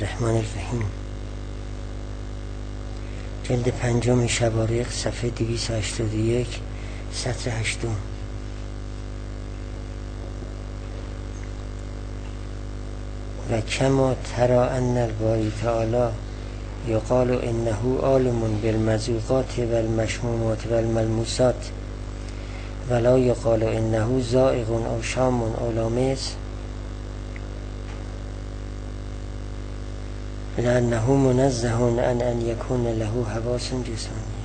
الرحمن الرحیم. جلد 5 شبارق صفحه 281 سطر 8. و کما ترى ان الباری تعالی یقال انه عالم بالمذوقات والمشمومات والملموسات ولا یقال انه ذائق او شام او لامس لأنه منزه عن أن يكون له حواس جسمانية.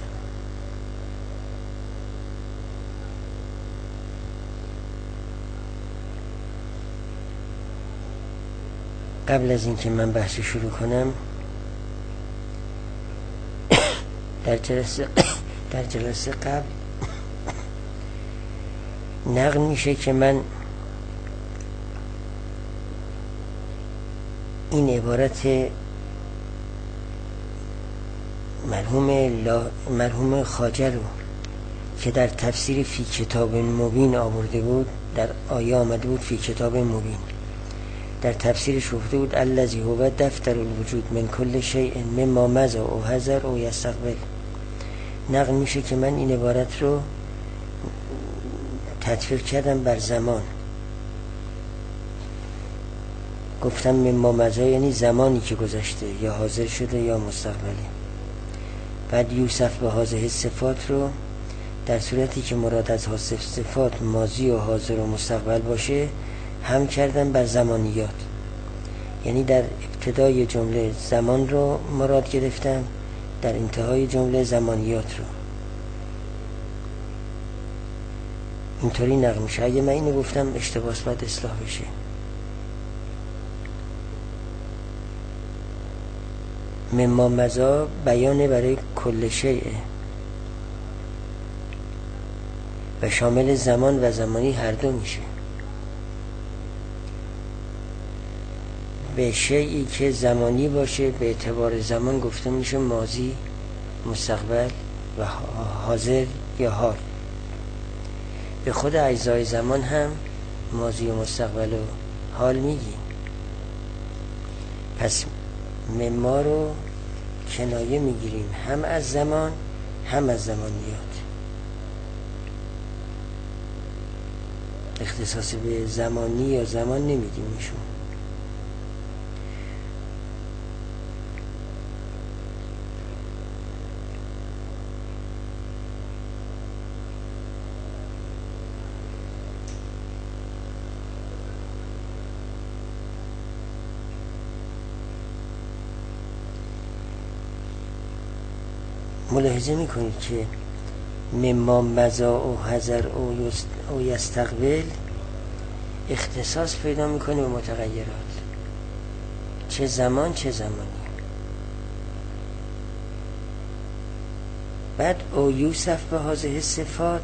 قبل از اینکه من بحث شروع کنم در جلسه قبل نقل میشه که من این عبارت مرحوم خواجه رو که در تفسیر فی کتاب مبین آورده بود، در آیه آمده بود فی کتاب مبین، در تفسیرش گفته بود الذی هو دفتر الوجود من کل شیء مما مضی او حضر او یستقبل. نقل میشه که من این عبارت رو تطبیق کردم بر زمان، گفتم مما مضی یعنی زمانی که گذشته یا حاضر شده یا مستقبلی. بعد یوسف به هذه صفات رو در صورتی که مراد از هذه صفات ماضی و حاضر و مستقبل باشه هم کردن بر زمانیات، یعنی در ابتدای جمله زمان رو مراد گرفتم، در انتهای جمله زمانیات رو. اینطوری نقل میشه. اگه من اینو گفتم اشتباس باید اصلاح بشه. مما مضی بیانه برای کل شیء و شامل زمان و زمانی هر دو میشه. به شیئی که زمانی باشه به اعتبار زمان گفته میشه ماضی، مستقبل و حاضر یا حال. به خود اجزای زمان هم ماضی و مستقبل و حال میگیم. پس مما رو کنایه میگیریم هم از زمان هم از زمانیات. اختصاص به زمانی یا زمان نمیدیم ایشون. ملاحظه میکنید که مما مضی او حضر او یستقبل اختصاص پیدا میکنه به متغیرات، چه زمان چه زمانی. بعد او یوسف به هذه صفات،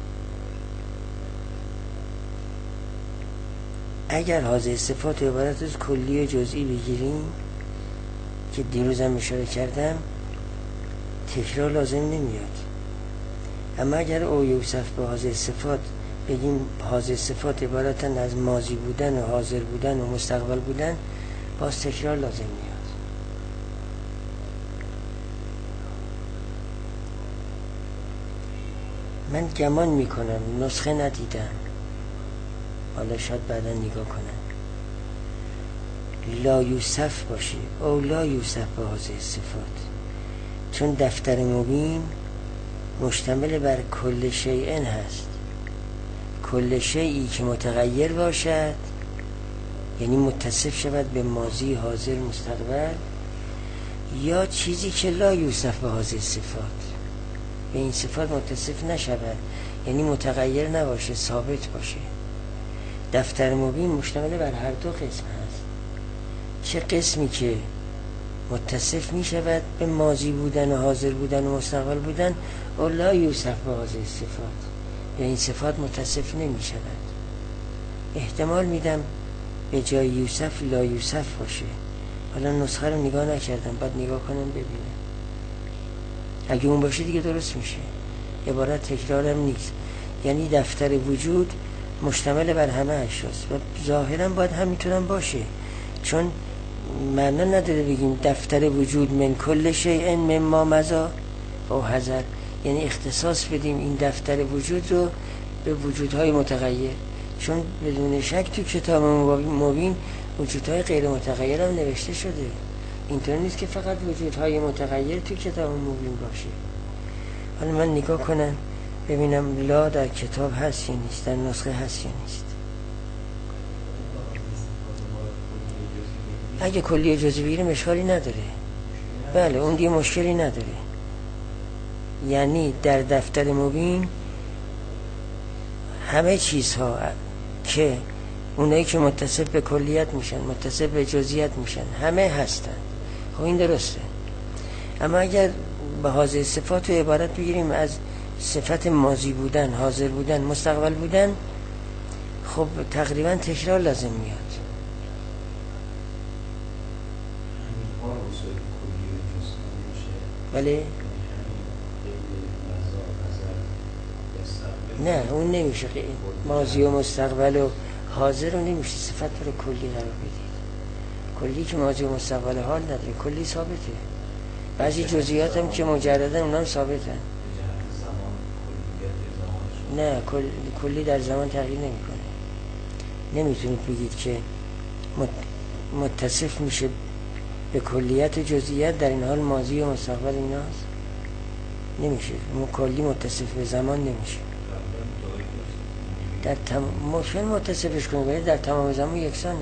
اگر هذه صفات عبارت از کلی و جزئی بگیریم که دیروزم اشاره کردم تکرار لازم نمیاد. اما اگر او یوسف به هذه صفات بگیم هذه صفات عبارتن از ماضی بودن و حاضر بودن و مستقبل بودن، باز تکرار لازم میاد. من گمان میکنم، نسخه ندیدم، حالا شاید بعدا نگاه کنم، لا یوسف باشه او لا یوسف به هذه صفات، چون دفتر مبین مشتمل بر کل شیء هست. کل شیئی که متغیر باشد یعنی متصف شود به ماضی، حاضر، مستقبل، یا چیزی که لا یوسف به هذه صفات، به این صفات متصف نشود، یعنی متغیر نباشه، ثابت باشه. دفتر مبین مشتمل بر هر دو قسم هست. چه قسمی که متصف می شود به ماضی بودن و حاضر بودن و مستقبل بودن، او لا یوسف به هذه صفات، یا این صفات متصف نمی شود. احتمال میدم به جای یوسف لا یوسف باشه. حالا نسخه رو نگاه نکردم، باید نگاه کنم ببینم. اگه اون باشه دیگه درست میشه، عبارت تکرارم نیست. یعنی دفتر وجود مشتمل بر همه اشیاست و ظاهرا باید همینطورم باشه، چون معنا نداره بگیم دفتر وجود من کل شیء مما مضی او حذر، یعنی اختصاص بدیم این دفتر وجود رو به وجودهای متغیر، چون بدون شک تو کتاب مبین وجودهای غیر متغیر هم نوشته شده. اینطور نیست که فقط وجودهای متغیر تو کتاب مبین باشه. حالا من نگاه کنم ببینم لا در کتاب هست یا نیست، در نسخه هست یا نیست. اگه کلی جزئی بگیریم اشکالی نداره، بله اون دیگه مشکلی نداره. یعنی در دفتر مبین همه چیزها که اونایی که متصف به کلیت میشن متصف به جزئیات میشن همه هستن. خب این درسته. اما اگر به حاضر صفات و عبارت بگیریم از صفت ماضی بودن، حاضر بودن، مستقبل بودن، خب تقریبا تکرار لازم میاد. بله نه اون نمیشه، ماضی و مستقبل و حاضر رو نمیشه صفت رو کلی قرار بدید. کلی که ماضی و مستقبل حال نداره، کلی ثابته. بعضی جزئیات هم که مجردن اونا هم ثابتن. نه کلی در زمان تغییر نمیکنه. نمیتونید بگید که متصف میشه به کلیت و جزئیات در این حال ماضی و مستقبل ایناست. نمیشه. کلی متصف به زمان نمیشه. در ممکن متصفش کنید ولی در تمام زمان یکسانه.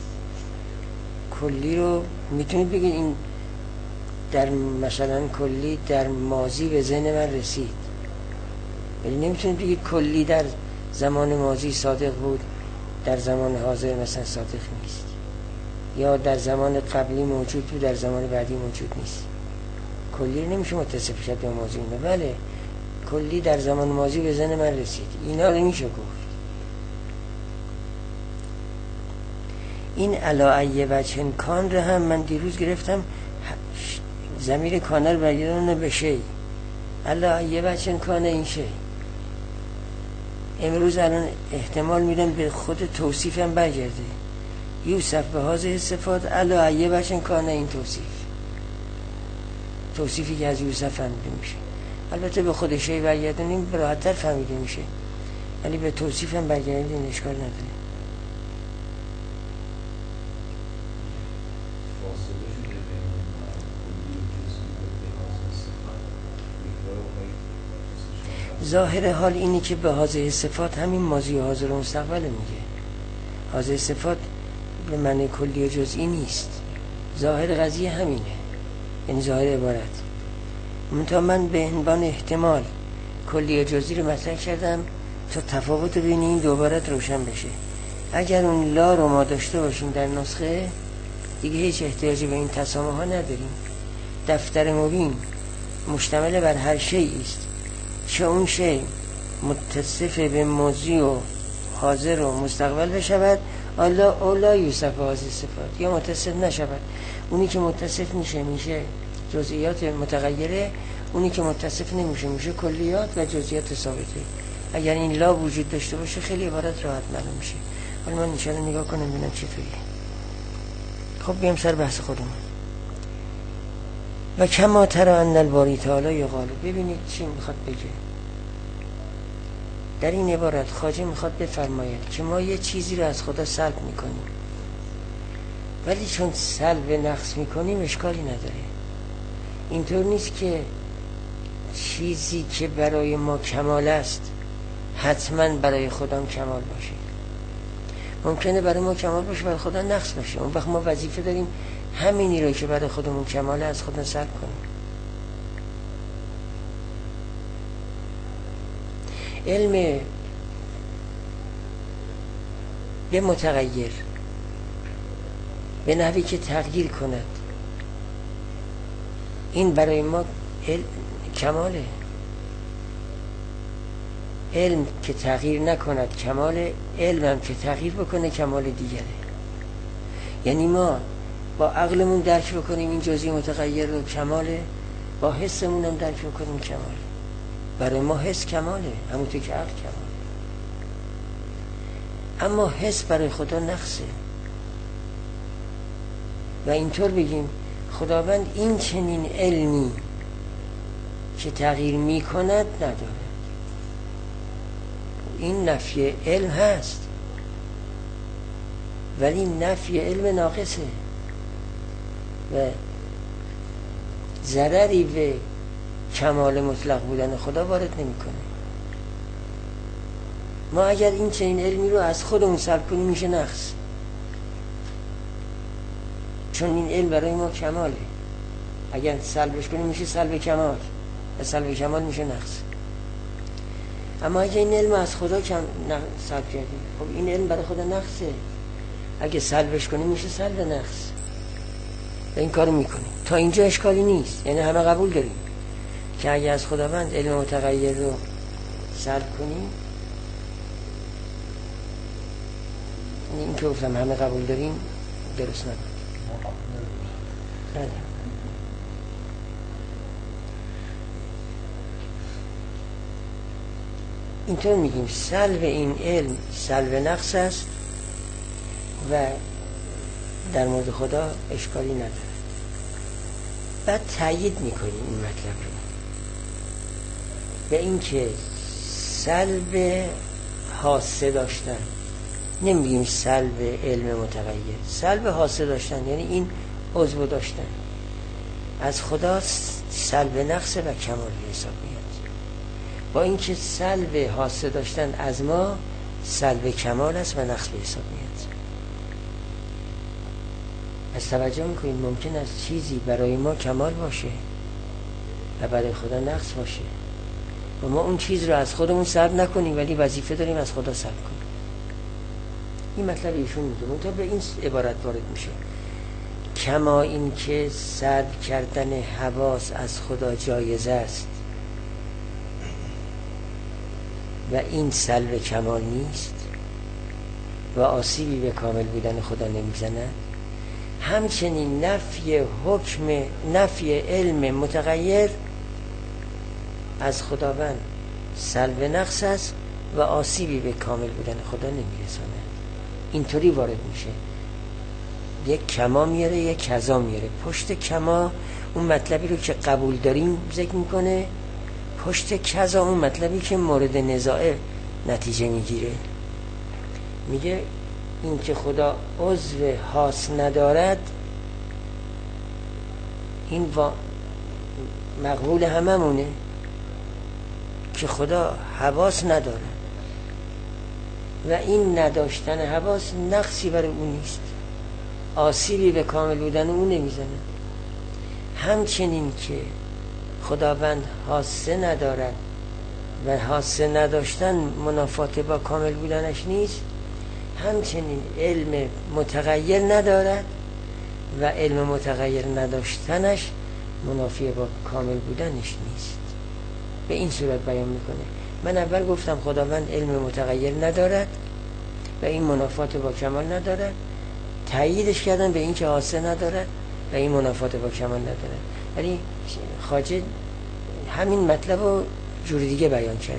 کلی رو میتونید بگید این در مثلا کلی در ماضی به ذهن من رسید، ولی نمیتونید بگید کلی در زمان ماضی صادق بود در زمان حاضر مثلا صادق نیست، یا در زمان قبلی موجود بود در زمان بعدی موجود نیست. کلی رو نمیشه متصف شد به ماضی اینا. بله کلی در زمان ماضی به ذهن من رسید، اینا رو میشه گفت. این علا ای وجه کان رو هم من دیروز گرفتم ضمیر کانه رو برگردونه به شی. علا ای وجه کان این شی. امروز الان احتمال میدم به خود توصیفم برگرده. یوسف به هذه صفات علا ای وجه کان این توصیفی که از یوسف فهمیده میشه. البته به خود شی برگردونیم راحت‌تر فهمیده میشه، ولی به توصیفم برگردونیم اشکال نداره. ظاهر حال اینی که به هذه صفات همین ماضی و حاضر و مستقبل میگه. هذه صفات به معنی کلی و جزئی نیست. ظاهر قضیه همینه، یعنی ظاهر عبارت. منتها من به عنوان احتمال کلی و جزئی رو مطرح کردم تا تفاوت بین این دو عبارت روشن بشه. اگر اون لا رو ما داشته باشیم در نسخه دیگه هیچ احتیاجی به این تسامح ها نداریم. دفتر مبین مشتمل بر هر شیئی است چه اون شی متصف به ماضی و حاضر و مستقبل بشود اولا یوسف هذه صفات، یا متصف نشود. اونی که متصف میشه جزئیات متغیره، اونی که متصف نمیشه کلیات و جزئیات ثابته. اگر این لا وجود داشته باشه خیلی عبارت راحت معلوم میشه. حالا من انشاءالله نگاه کنم ببینم چطوریه. خب بیام سر بحث خودمون. و کما ترى ان الباری تعالی یقال. ببینید چی میخواد بگه در این عبارت. خواجه میخواد بفرماید که ما یه چیزی رو از خدا سلب میکنیم، ولی چون سلب نقص میکنیم اشکالی نداره. اینطور نیست که چیزی که برای ما کمال است حتما برای خدا کمال باشه. ممکنه برای ما کمال باشه برای خدا نقص باشه. اون وقت ما وظیفه داریم همینی رو که برای خودمون کماله از خدا سلب کنیم. علم به متغیر به نحوی که تغییر کند، این برای ما کماله. علم که تغییر نکند کماله، علمم که تغییر بکنه کمال دیگره. یعنی ما با عقلمون درک بکنیم این جزئی متغیر رو کماله، با حسمون هم درک بکنیم کماله. برای ما حس کماله همونطور که عقل کماله. اما حس برای خدا نقصه. و اینطور بگیم خداوند این چنین علمی که تغییر میکند نداره. این نفی علم هست، ولی نفی علم ناقصه و ضرری به کمال مطلق بودن خدا وارد نمیکنه. ما اگر این چنین علمی رو از خودمون سلب کنیم میشه نقص، چون این علم برای ما کماله. اگر سلبش کنیم میشه سلب کمال و سلب کمال میشه نقص. اما اگه این علم از خدا سلب کردیم، خب این علم برای خدا نقصه، اگه سلبش کنیم میشه سلب نقص و این کارو میکنیم. تا اینجا اشکالی نیست، یعنی همه قبول داریم که اگه از خداوند علم متغیر رو سلب کنیم، این که گفتم همه قبول داریم درست نبود. اینطور میگیم سلب این علم سلب نقص است و در مورد خدا اشکالی نداره. بعد تأیید میکنیم این مطلب رو به این که سلب حاسه داشتن، نمیگیم سلب علم متغیر، سلب حاسه داشتن یعنی این عضو داشتن از خدا سلب نقص و کمال حساب میاد، با اینکه سلب حاسه داشتن از ما سلب کمال است و نقص به حساب میاد. از توجه میکنید ممکن است چیزی برای ما کمال باشه و برای خدا نقص باشه و ما اون چیز رو از خودمون سلب نکنیم، ولی وظیفه داریم از خدا سلب کنیم. این مطلب ایشون میگه منتها به این عبارت وارد میشه کما این که سلب کردن حواس از خدا جایز است و این سلب کمال نیست و آسیبی به کامل بودن خدا نمیزند، همچنین نفی علم متغیر از خداوند سلب نقص است و آسیبی به کامل بودن خدا نمیرساند. اینطوری وارد میشه، یک کما میاره یک کذا میاره. پشت کما اون مطلبی رو که قبول داریم ذکر میکنه، پشت کذا اون مطلبی که مورد نزاع نتیجه میگیره. میگه این که خدا عضو حاس ندارد این مقبول هممونه که خدا حواس نداره و این نداشتن حواس نقصی برای اون نیست، آسیبی به کامل بودن اون نمیزنه. همچنین که خداوند حاسه ندارد و حاسه نداشتن منافات با کامل بودنش نیست، همچنین علم متغیر ندارد و علم متغیر نداشتنش منافی با کامل بودنش نیست. به این صورت بیان میکنه. من اول گفتم خداوند علم متغیر ندارد و این منافات با کمال ندارد، تأییدش کردن به این که حاسه ندارد و این منافات با کمال ندارد، ولی خواجه همین مطلب رو جور دیگه بیان کرده.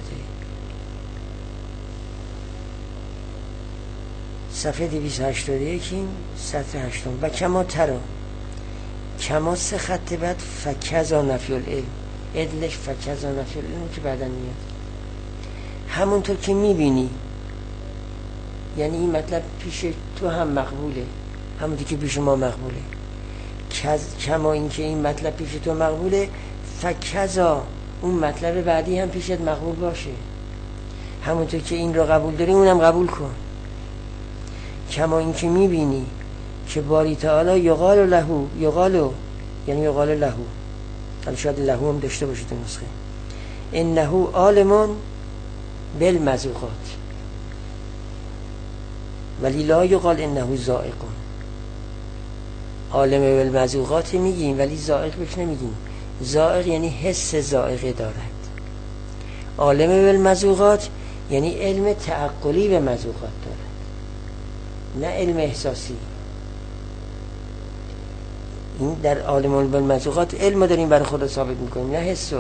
صفحه 281 سطر 8 و کما ترا، کما سه خط بعد فکذا نفی العلم، ادلش فکذا نفی العلم که بعدن میاد. همونطور که میبینی، یعنی این مطلب پیش تو هم مقبوله، همونطور که پیش ما مقبوله. کما این که این مطلب پیش تو مقبوله، فکذا اون مطلب بعدی هم پیشت مقبول باشه. همونطور که این رو قبول داری اونم قبول کن. کما این که میبینی که باری تعالی یقال یعنی یقال له، حالا شاید له هم داشته باشید نسخه، انه عالم بالمذوقات ولی لا یقال انه ذائق. عالم بالمذوقات میگیم ولی ذائق بهش نمیگیم. ذائق یعنی حس ذائقه دارد، عالم بالمذوقات یعنی علم تعقلی به مذوقات دارد، نه علم احساسی. این در عالم بالمذوقات علم داریم برای خدا ثابت میکنیم، نه حسو.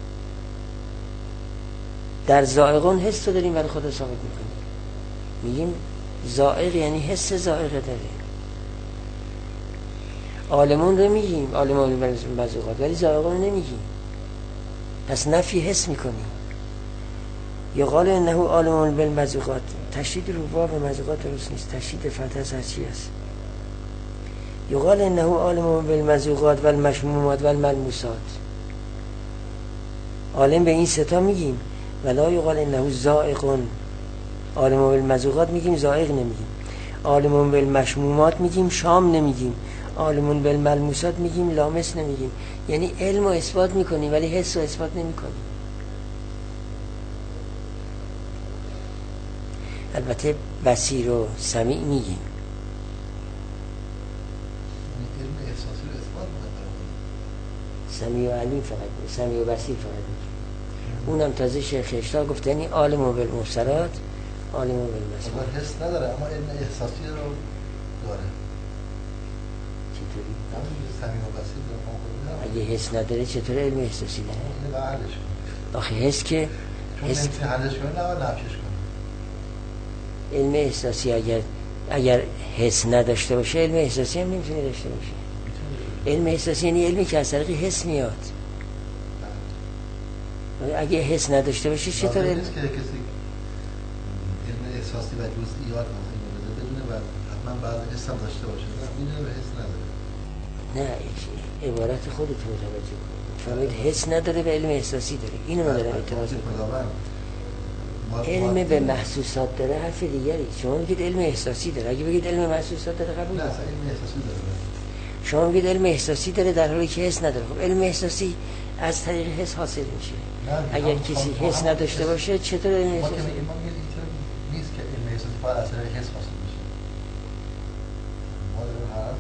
در ذائقون حس داریم برای خدا ثابت میکنیم، میگیم ذائق یعنی حس ذائقه داره. عالمون رو میگیم، عالمون بالمذوقات، ولی ذائقون رو نمیگیم. پس نفی حس میکنیم. یقال انه عالمون بالمذوقات، تشدید رو واو مذوقات درست نیست، تشدید فتح از هرچی است. یقال انه عالمون بالمذوقات و المشمومات و الملموسات، عالم به این ستا میگیم. ولا یقال انه ذائقون، عالمون بالمذوقات میگیم، ذائق نمیگیم. عالمون بالمشمومات میگیم، شام نمیگیم. عالمون بالملموسات میگیم، لامس نمیگیم. یعنی علم رو اثبات میکنیم ولی حس رو اثبات نمیکنیم. البته بصیر و سمیع میگیم. سمیع و علیم فقط، سمیع و بصیر فقط میگیم. اونم تازه شیخ اشتار گفته یعنی عالم بالمبصرات، عالم بالمذوقات. حس نداره اما علم احساسی رو داره. چطوری؟ سمیع و بصیر داره. اگه حس نداره چطور علم احساسی داره؟ اینو بعدش کنه. آخه حس که حس نمیتونه حلش کنه، نه نفیش کنه. علم احساسی اگر حس نداشته باشه، علم احساسی هم نمیتونه داشته باشه. علم احساسی یعنی علمی که از طریق حس میاد. اگه حس نداشته باشه چطور علم؟ نیست که کسی علم احساسی و جزئیات مثلا بدونه و حتما بعد حس هم داشته باشه. نه میدونه و حس نداره. نه، عبارت خودت متوجه کن. فهمید حس نداره و علم احساسی داره. اینو ما دارم اعتراض میکنم. علم به محسوسات داره حرف دیگری. شما میگید علم احساسی داره. اگه بگید علم محسوسات داره قبول نه، علم احساسی داره. شما میگید علم احساسی داره در حالی که حس نداره. خب علم احساسی از طریق حس حاصل میشه. اگر کسی حس نداشته باشه چطور علم احساسی؟ ما نیست که علم احساسی فقط از طریق حس حاصل میشه. ما داریم حرف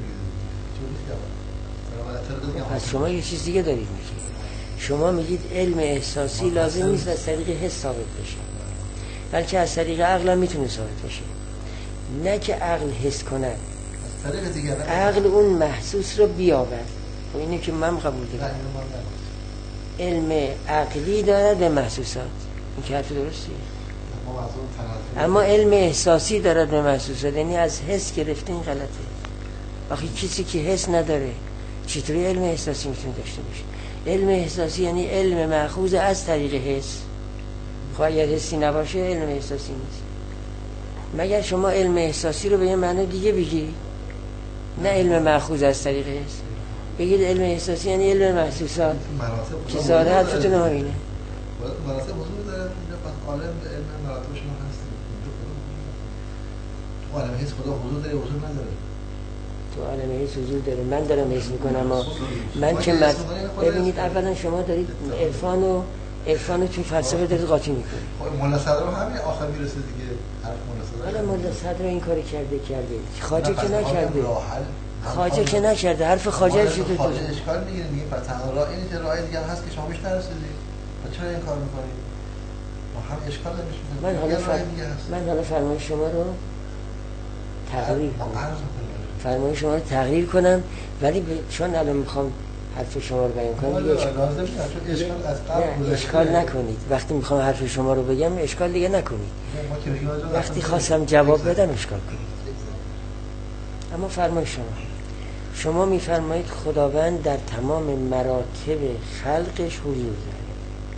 میزنیم. پس شما یه چیز دیگه دارید میگید. شما میگید علم احساسی لازم نیست از طریق حس ثابت بشه، بلکه از طریق عقل هم میتونه ثابت بشه. نه که عقل حس کنه، عقل اون محسوس رو بیابد. و اینه که من قبول دارم. علم عقلی دارد به محسوسات، این که حرف درستیه. اما علم احساسی دارد به محسوسات، یعنی از حس گرفته. این غلطه. وقتی کسی که حس نداره چطوری علم احساسی میتونه داشته باشه؟ علم احساسی یعنی علم مأخوذ از طریق حس. خب اگر حسی نباشه علم احساسی نیست. مگر شما علم احساسی رو به یه معنی دیگه بگی، نه علم مأخوذ از طریق حس. بگید علم احساسی یعنی علم محسوسات که ظاهر حرفتون همینه. مراتب حضور داره اینجا. پس عالم به علم مراتب شما هست. تو عالم حس خدا حضور داره حضور نداره؟ تو عالم حس حضور داره. من دارم حس میکنم. من که ببینید اولا شما دارید عرفان رو توی فلسفه دارید قاطی میکنید. خب مولا صدر رو همین آخر میرسه دیگه. حرف مولا صدر. حالا مولا صدر این کارو کرده. خواجه که نکرده. خواجه که نکرده. حرف خواجه شده. خواجه اشکال میگیره میگه پس تنها راه اینه که راه دیگه هست که شما بهش نرسیدید. پس چرا این کار میکنید؟ ما هم اشکال نمیشه. من حالا فرمایش شما رو تغییر کنم ولی چون الان میخوام حرف شما رو بیان کنم دیگه اشکال نکنید. وقتی میخوام حرف شما رو بگم اشکال دیگه نکنید. وقتی خواستم جواب بدم اشکال کنید. اما فرمایش شما میفرمایید خداوند در تمام مراتب خلقش حضور داره.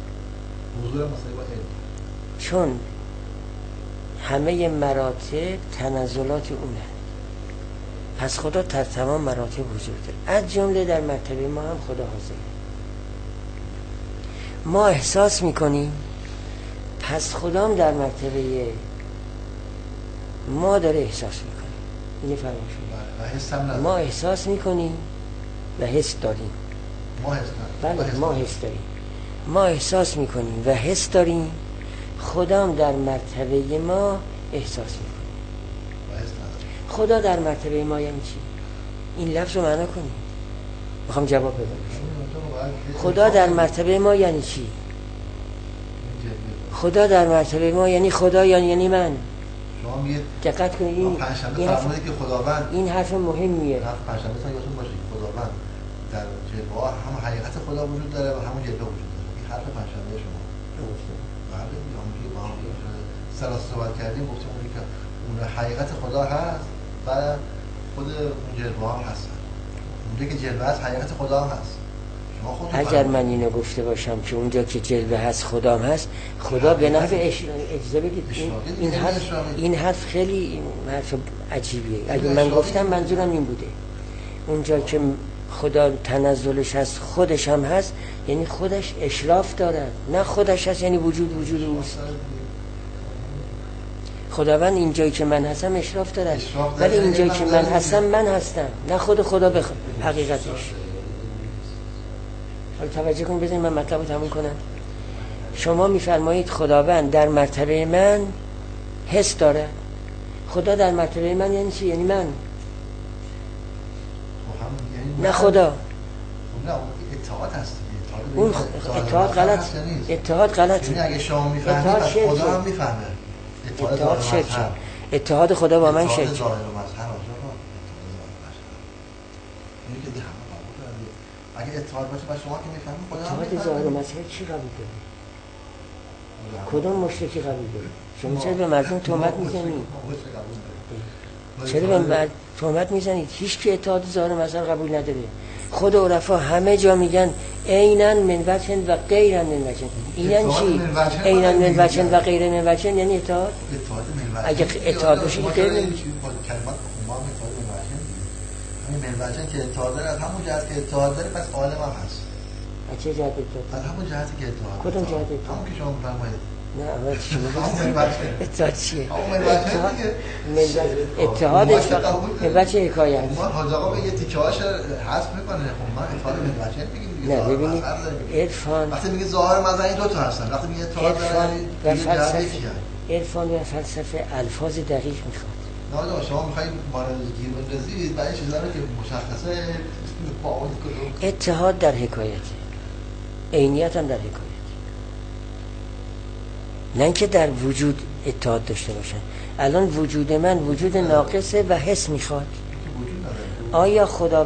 چون همه مراتب تنزلات اونه، پس خدا در تمام مراتب حضور داره. از جمله در مرتبه ما هم خدا حاضره. ما احساس میکنیم، پس خدا هم در مرتبه ما داره احساس میکنه. اینه فرمایش. ما احساس میکنیم و حس داریم. بله ما حس داریم. ما احساس میکنیم و حس داریم. خدا هم در مرتبه ما احساس میکنه. خدا در مرتبه ما یعنی چی؟ این لفظ رو معنا کنید. میخوام جواب بدم. خدا در مرتبه ما یعنی چی؟ خدا در مرتبه ما یعنی خدا یعنی من. شما میگید دقت کنید این حرف مهمیه. پنجشنبه تا یادتون باشه خداوند در جلوه هم حقیقت خدا وجود داره و همون جلوه وجود داره. این حرف پنجشنبه شما. بله میگم با هم سلاس صحبت کردیم گفتیم اونی که اون حقیقت خدا هست و خود اون جلوه هم هست. اونجا که جلوه هست حقیقت خدا هم هست. اگر من اینو گفته باشم که اونجا که جلوه هست خدا هم هست، خدا به نحو اجازه بدید این حرف خیلی حرف عجیبیه. اگه من گفتم منظورم این بوده اونجا که خدا تنزلش هست خودش هم هست، یعنی خودش اشراف دارد، نه خودش هست یعنی وجود اوست. خداوند اینجایی که من هستم اشراف دارد، ولی اینجایی که من هستم من هستم، نه خدا حقیقتش. حالا توجه کن، بذارید من مطلب رو تموم کنم. شما میفرمایید خداوند در مرتبه من حس داره. خدا در مرتبه من یعنی چی؟ یعنی من، نه خدا. اتحاد هست. اون اتحاد غلط. اتحاد غلط. یعنی اگه شما میفهمید پس خدا هم میفهمه. اتحاد شرک. اتحاد خدا با من شرک. اگه اتحاد باشه بعد شما که میفهمید خدا هم اتحاد ظاهر و مظهر چی قبول داره؟ کدوم مشرکی قبول داره؟ شما چرا به مردم تهمت میزنید؟ چرا به مردم تهمت میزنید؟ هیچ کی اتحاد ظاهر و مظهر قبول نداره. خود عرفا همه جا میگن عیناً من وجه و غیراً من وجه. اینن چی؟ عیناً من وجه و غیراً من وجه یعنی اتحاد. اگه اتحاد باشه که غیر نمیشه. این منوجه که اتحاد داره از همون جهت که اتحاد داره پس عالم هم هست. از چه جهت اتحاد؟ از همون جهتی که اتحاد. کدوم جهت اتحاد؟ همون که شما می‌فرمایید. نه اول شما اتحاد چیه؟ همون منوجه دیگه. اتحادش منوجه حکایت. ما حاج آقا به یه تیکه‌هاش حذف می‌کنه. خب ما اتحاد منوجه میگیم دیگه. نه ببینید عرفان وقتی میگه ظاهر مظاهر دو تا هستن. وقتی میگه اتحاد داره عرفان و فلسفه الفاظ دقیق می‌خواد. نه شما میخواید مارد گیر بندازید برای چیزا رو که مشخصه با اون اتحاد در حکایت، عینیت هم در حکایت، نه اینکه در وجود اتحاد داشته باشن. الان وجود من وجود ناقصه و حس میخواد. آیا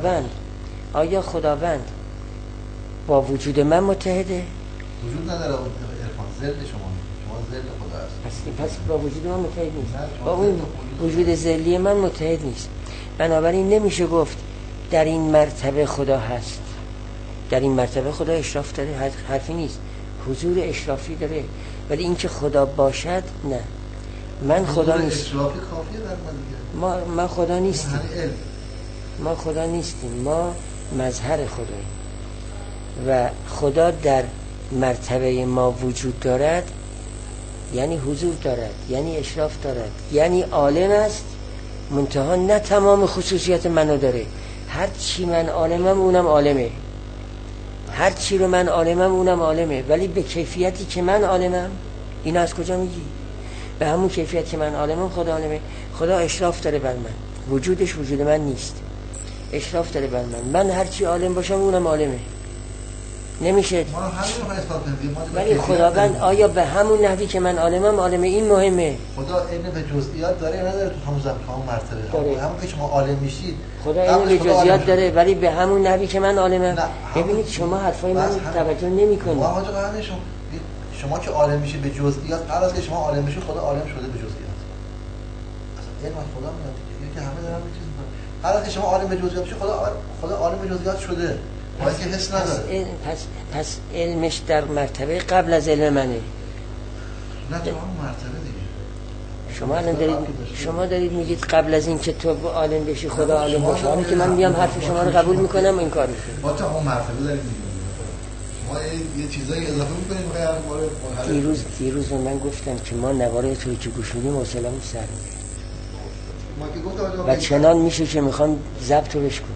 خداوند با وجود من متحده؟ وجود نداره. عرفان ضد شما ضد خدا هست. پس با وجود من متحد نیست، با اون وجود ذلی من متحد نیست. بنابراین نمیشه گفت در این مرتبه خدا هست. در این مرتبه خدا اشراف داره، حرفی نیست. حضور اشرافی داره، ولی اینکه خدا باشد نه. من خدا نیست. اشرافی کافیه در من دیگه. ما خدا نیستیم. ما خدا نیستیم. ما مظهر خداییم و خدا در مرتبه ما وجود دارد، یعنی حضور دارد، یعنی اشراف دارد، یعنی عالم است. منتها نه تمام خصوصیت منو داره. هر چی من عالمم اونم عالمه، هر چی رو من عالمم اونم عالمه، ولی به کیفیتی که من عالمم. این از کجا میگی؟ به همون کیفیت که من عالمم خدا عالمه. خدا اشراف داره بر من، وجودش وجود من نیست، اشراف داره بر من هر چی عالم باشم اونم عالمه. نمیشه. ولی خداوند آیا به همون نحوی که من عالمم عالمه؟ این مهمه. خدا علم به جزئیات داره یا نداره؟ تو همون زمان مرتبه همون که شما عالم میشید خدا علم به جزئیات داره، ولی به همون نحوی که من عالمم. ببینید شما حرفای من توجه نمی‌کنید. ما حاجا همه شما که عالم میشید به جزئیات، قبل از که شما عالم بشید خدا عالم شده به جزئیات. اصلا علم خدا میاد دیگه، که همه دارن چیز می‌کنن. قبل از که شما عالم به جزئیات بشید خدا عالم به جزئیات شده. که حس نداره. پس علمش در مرتبه قبل از علم منه. نه تو هم مرتبه شما دیگه. الان شما دارید میگید قبل از این که تو عالم بشی خدا عالم باشه. حالا که من میام حرف شما رو قبول میکنم این کار میکنم. ما تو هم مرتبه داریم میگیم. ما یه چیزایی اضافه میکنیم. دیروز من گفتم که ما نوار توی که گوش میدیم حوصله‌مون سر میره. و چنان میشه که میخوام ضبط رو بشکنم.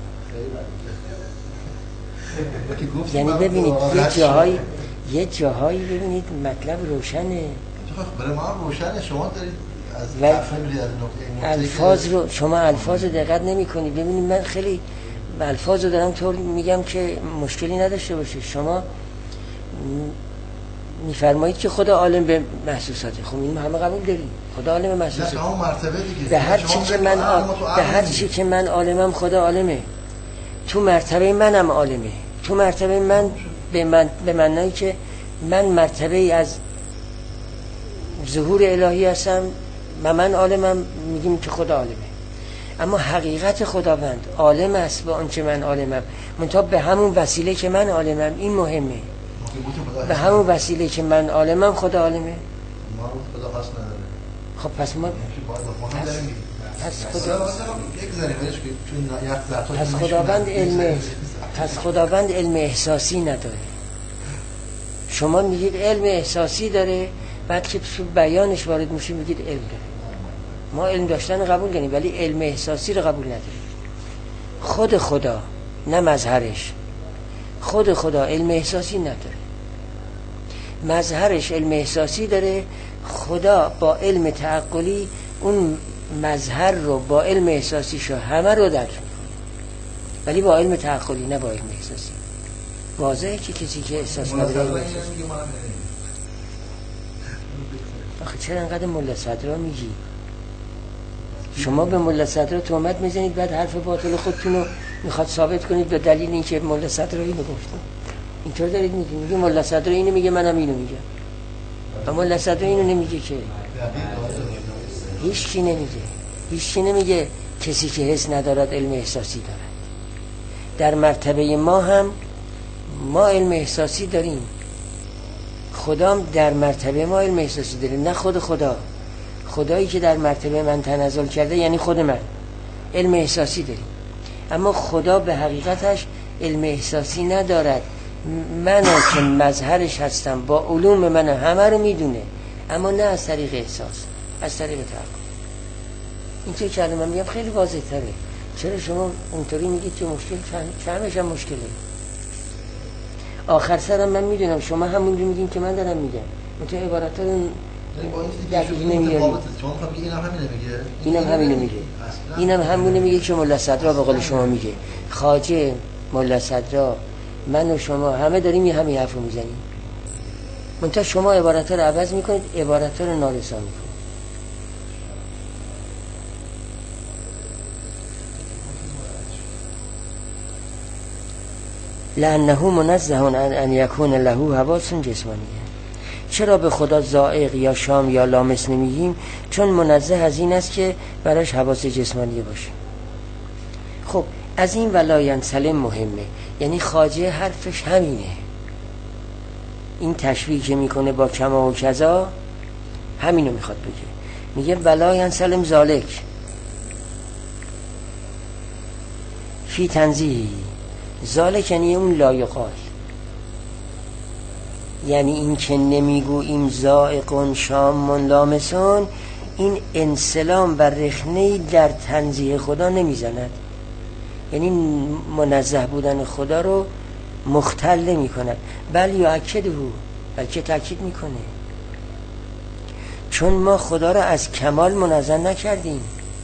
یعنی ببینید یه جاهایی ببینید مطلب روشنه. برای ما روشنه. شما دارید از الفاظ رو شما الفاظ رو دقت نمی‌کنید. ببینید من خیلی الفاظ رو دارم طور میگم که مشکلی نداشته باشه. شما میفرمایید که خدا عالم به محسوساته. خب این همه قبول داریم. خدا عالم به محسوساته. به هر چی که من عالمم خدا عالمه. تو مرتبه منم عالمه. تو مرتبه من به معنی که من مرتبه از ظهور الهی هستم و من عالمم، میگیم که خدا عالمه. اما حقیقت خداوند عالم است با آنچه من عالمم، منتها به همون وسیله که من عالمم. این مهمه. به همون وسیله که من عالمم خدا عالمه. ما رو خدا خاص نداره. خب پس ما پس خداوند علم احساسی نداره. شما میگید علم احساسی داره، بعد که بیانش وارد میشه میگید علم داره. ما علم داشتن قبول کنیم ولی علم احساسی رو قبول نداریم. خود خدا، نه مظهرش، خود خدا علم احساسی نداره. مظهرش علم احساسی داره. خدا با علم تعقلی اون مظهر رو با علم احساسیشو همه رو درک میکنه، ولی با علم تعقلی نه با علم احساسی. واضحه که کسی که احساس نداره. آخه چرا انقدر ملا صدرا میگی؟ شما به ملا صدرا تهمت میزنید، بعد حرف باطل خودتون رو میخواد ثابت کنید به دلیل اینکه ملا صدرا اینو گفته. اینطور دارید میگید. میگه ملا صدرا اینو میگه، منم اینو میگم. اما ملا صدرا اینو نمیگه که. هیچ کی نمیگه کسی که حس ندارد علم احساسی دارد. در مرتبه ما هم ما علم احساسی داریم. خدا در مرتبه ما علم احساسی داره، نه خود خدا. خدایی که در مرتبه من تنزل کرده یعنی خود من علم احساسی داریم، اما خدا به حقیقتش علم احساسی ندارد. منو که مظهرش هستم با علوم من همه رو میدونه، اما نه از طریق احساس، از طریق تعقل. این که کلمه میگم خیلی واضح تره. چرا شما اونطوری میگید که مشکل فهمش هم مشکله؟ آخر سرم من میدونم شما همون رو میگین که من دارم میگم. تو عبارت رو دقیق نمیارید. اینم همینو میگه. اینم همونو میگه که ملا صدرا به قول شما میگه. خواجه، ملا صدرا، من و شما همه داریم یه همین حرفو میزنیم. منتها شما عبارت رو عوض میکنید، عبارت رو نارسا میکنید. لأنه منزه ان یکون له حواس جسمانیه. چرا به خدا ذائق یا شام یا لامس نمیگیم؟ چون منزه از این است که براش حواس جسمانیه باشه. خب از این ولاین سلم مهمه، یعنی خواجه حرفش همینه. این تشبیه که میکنه با کما و کذا همینو میخواد بگه. میگه ولاین سلم ذالک فی تنزیهی. ذالک یعنی اون لایقال، یعنی این که نمیگوییم ذائقون شامون لامسون، این انسلام و رخنه‌ای در تنزیه خدا نمیزند. یعنی منزه بودن خدا رو مختل نمی کند، بل یؤکده، بلکه تأکید میکنه. چون ما خدا رو از کمال منزه نکردیم،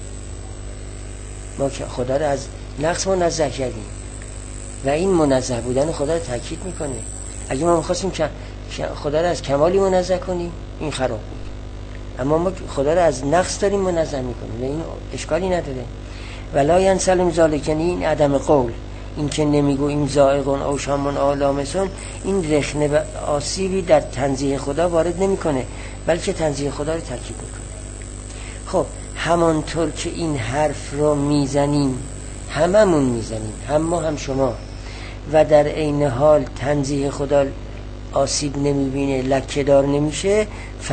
ما خدا رو از نقص منزه کردیم و این منزه بودن خدا رو تأکید میکنه. اگه ما میخواستیم خدا رو از کمالی منزه کنیم این خراب بود، اما ما خدا رو از نقص داریم منزه میکنیم و این اشکالی نداره. ولا ینسلم ذالک، یعنی این عدم قول، این که نمیگوییم ذائقون او شامون او لامسون، این رخنه و آسیبی در تنزیه خدا وارد نمیکنه، بلکه تنزیه خدا رو تاکید میکنه. خب همانطور که این حرف رو میزنیم، هممون میزنیم، هم ما هم شما، و در عین حال تنزیه خدا آسیب نمیبینه، لکه دار نمیشه،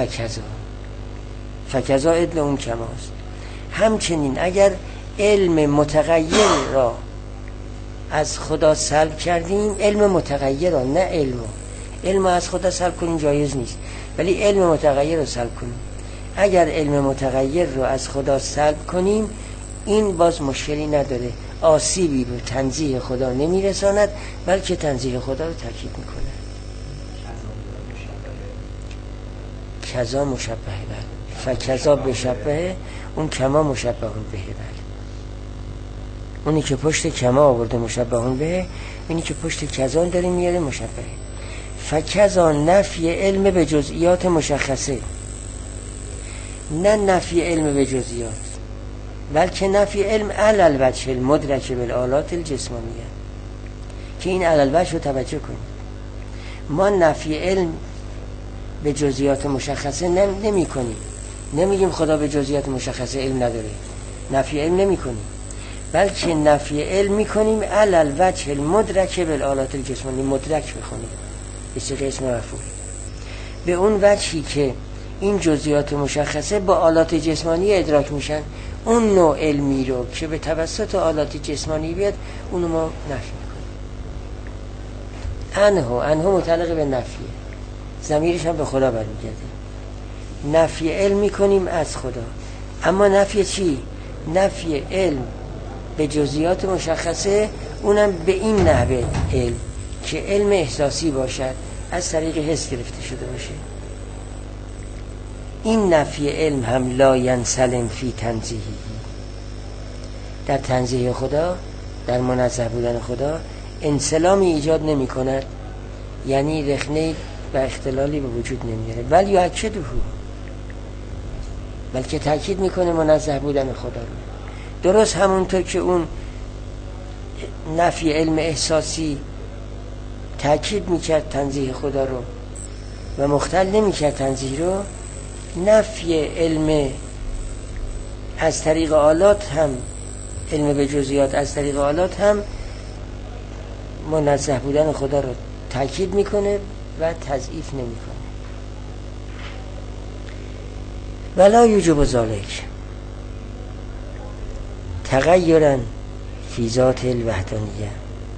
فکذا عدل اون کماست. همچنین اگر علم متغیر را از خدا سلب کردیم، علم متغیر را، نه علم از خدا سلب کنیم جایز نیست، ولی علم متغیر را سلب کنیم. اگر علم متغیر را از خدا سلب کنیم، این باز مشکلی نداره، آسیبی به تنزیه خدا نمیرساند، بلکه تنزیه خدا رو تاکید میکنه. کذا مشبهه، بله، فکذا بشبهه، اون کما مشبهون به، بله، اونی که پشت کما آورده مشبهون به، اینی که پشت کذا داریم میاره مشبهه. فکذا نفی علم به جزئیات مشخصه، نه نفی علم به جزئیات، بلکه نفی علم علی الوجه المدرک بالآلات الجسمانیه، که این علی الوجه رو توجه کنید. ما نفی علم به جزئیات مشخصه نمی کنیم، نمیگیم خدا به جزئیات مشخصه علم نداره، نفی علم نمی کنیم، بلکه نفی علم می کنیم علی الوجه المدرک بالآلات الجسمانی. مدرک بخونیم به اسم مفعول، به اون وجهی که این جزئیات مشخصه با آلات جسمانی ادراک میشن. اون نوع علمی رو که به توسط آلات جسمانی بیاد اونو ما نفی میکنیم. انه متعلق به نفیه، ضمیرش هم به خدا برمیگرده. نفی علم میکنیم از خدا. اما نفی چی؟ نفی علم به جزئیات مشخصه، اونم به این نحوه علم که علم احساسی باشد، از طریق حس گرفته شده باشه. این نفی علم هم لا ینسلم فی تنزیهی، در تنزیه خدا، در منزه بودن خدا انسلامی ایجاد نمی کند، یعنی رخنه و اختلالی به وجود نمیاره. ولی یؤکده، بلکه تأکید میکنه منزه بودن خدا رو. درست همونطور که اون نفی علم احساسی تأکید میکرد تنزیه خدا رو و مختل نمیکرد تنزیه رو، نفی علم از طریق آلات هم، علم به جزئیات از طریق آلات هم منزه بودن خدا رو تأکید میکنه و تضعیف نمیکنه. ولا یوجب ذلک تغیرا فی ذات الوحدانیه.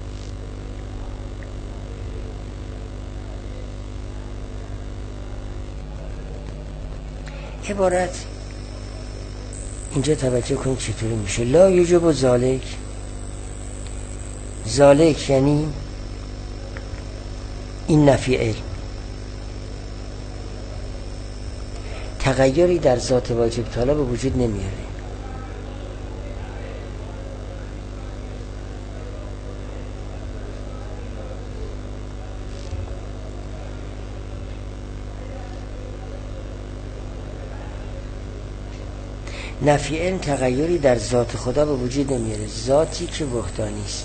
عبارت اینجا توجه کنید چطوری میشه. لا یوجب ذلک، ذلک یعنی این نفی علم، تغییری در ذات واجب تعالی به وجود نمیاره. نفی علم تغییری در ذات خدا به وجود نمیاره، ذاتی که وحدانی است.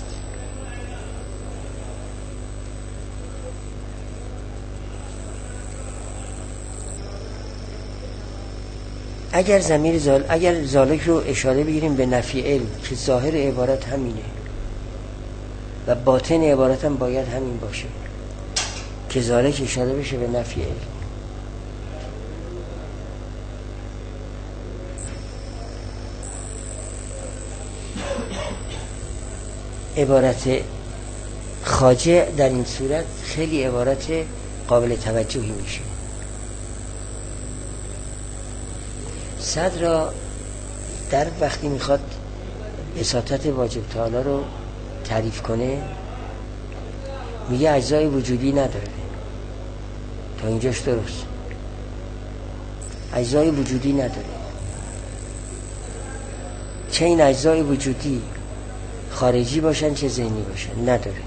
اگر اگر ذالک رو اشاره بگیریم به نفی علم که ظاهر عبارت همینه و باطن عبارت هم باید همین باشه که ذالک اشاره بشه به نفی علم. عبارت خاجع در این صورت خیلی عبارت قابل توجهی میشه. صدر را در وقتی میخواد اساطت واجب تعالی رو تعریف کنه میگه اجزای وجودی نداره. تا اینجاش درست، اجزای وجودی نداره. چه این اجزای وجودی خارجی باشن چه ذهنی باشن نداره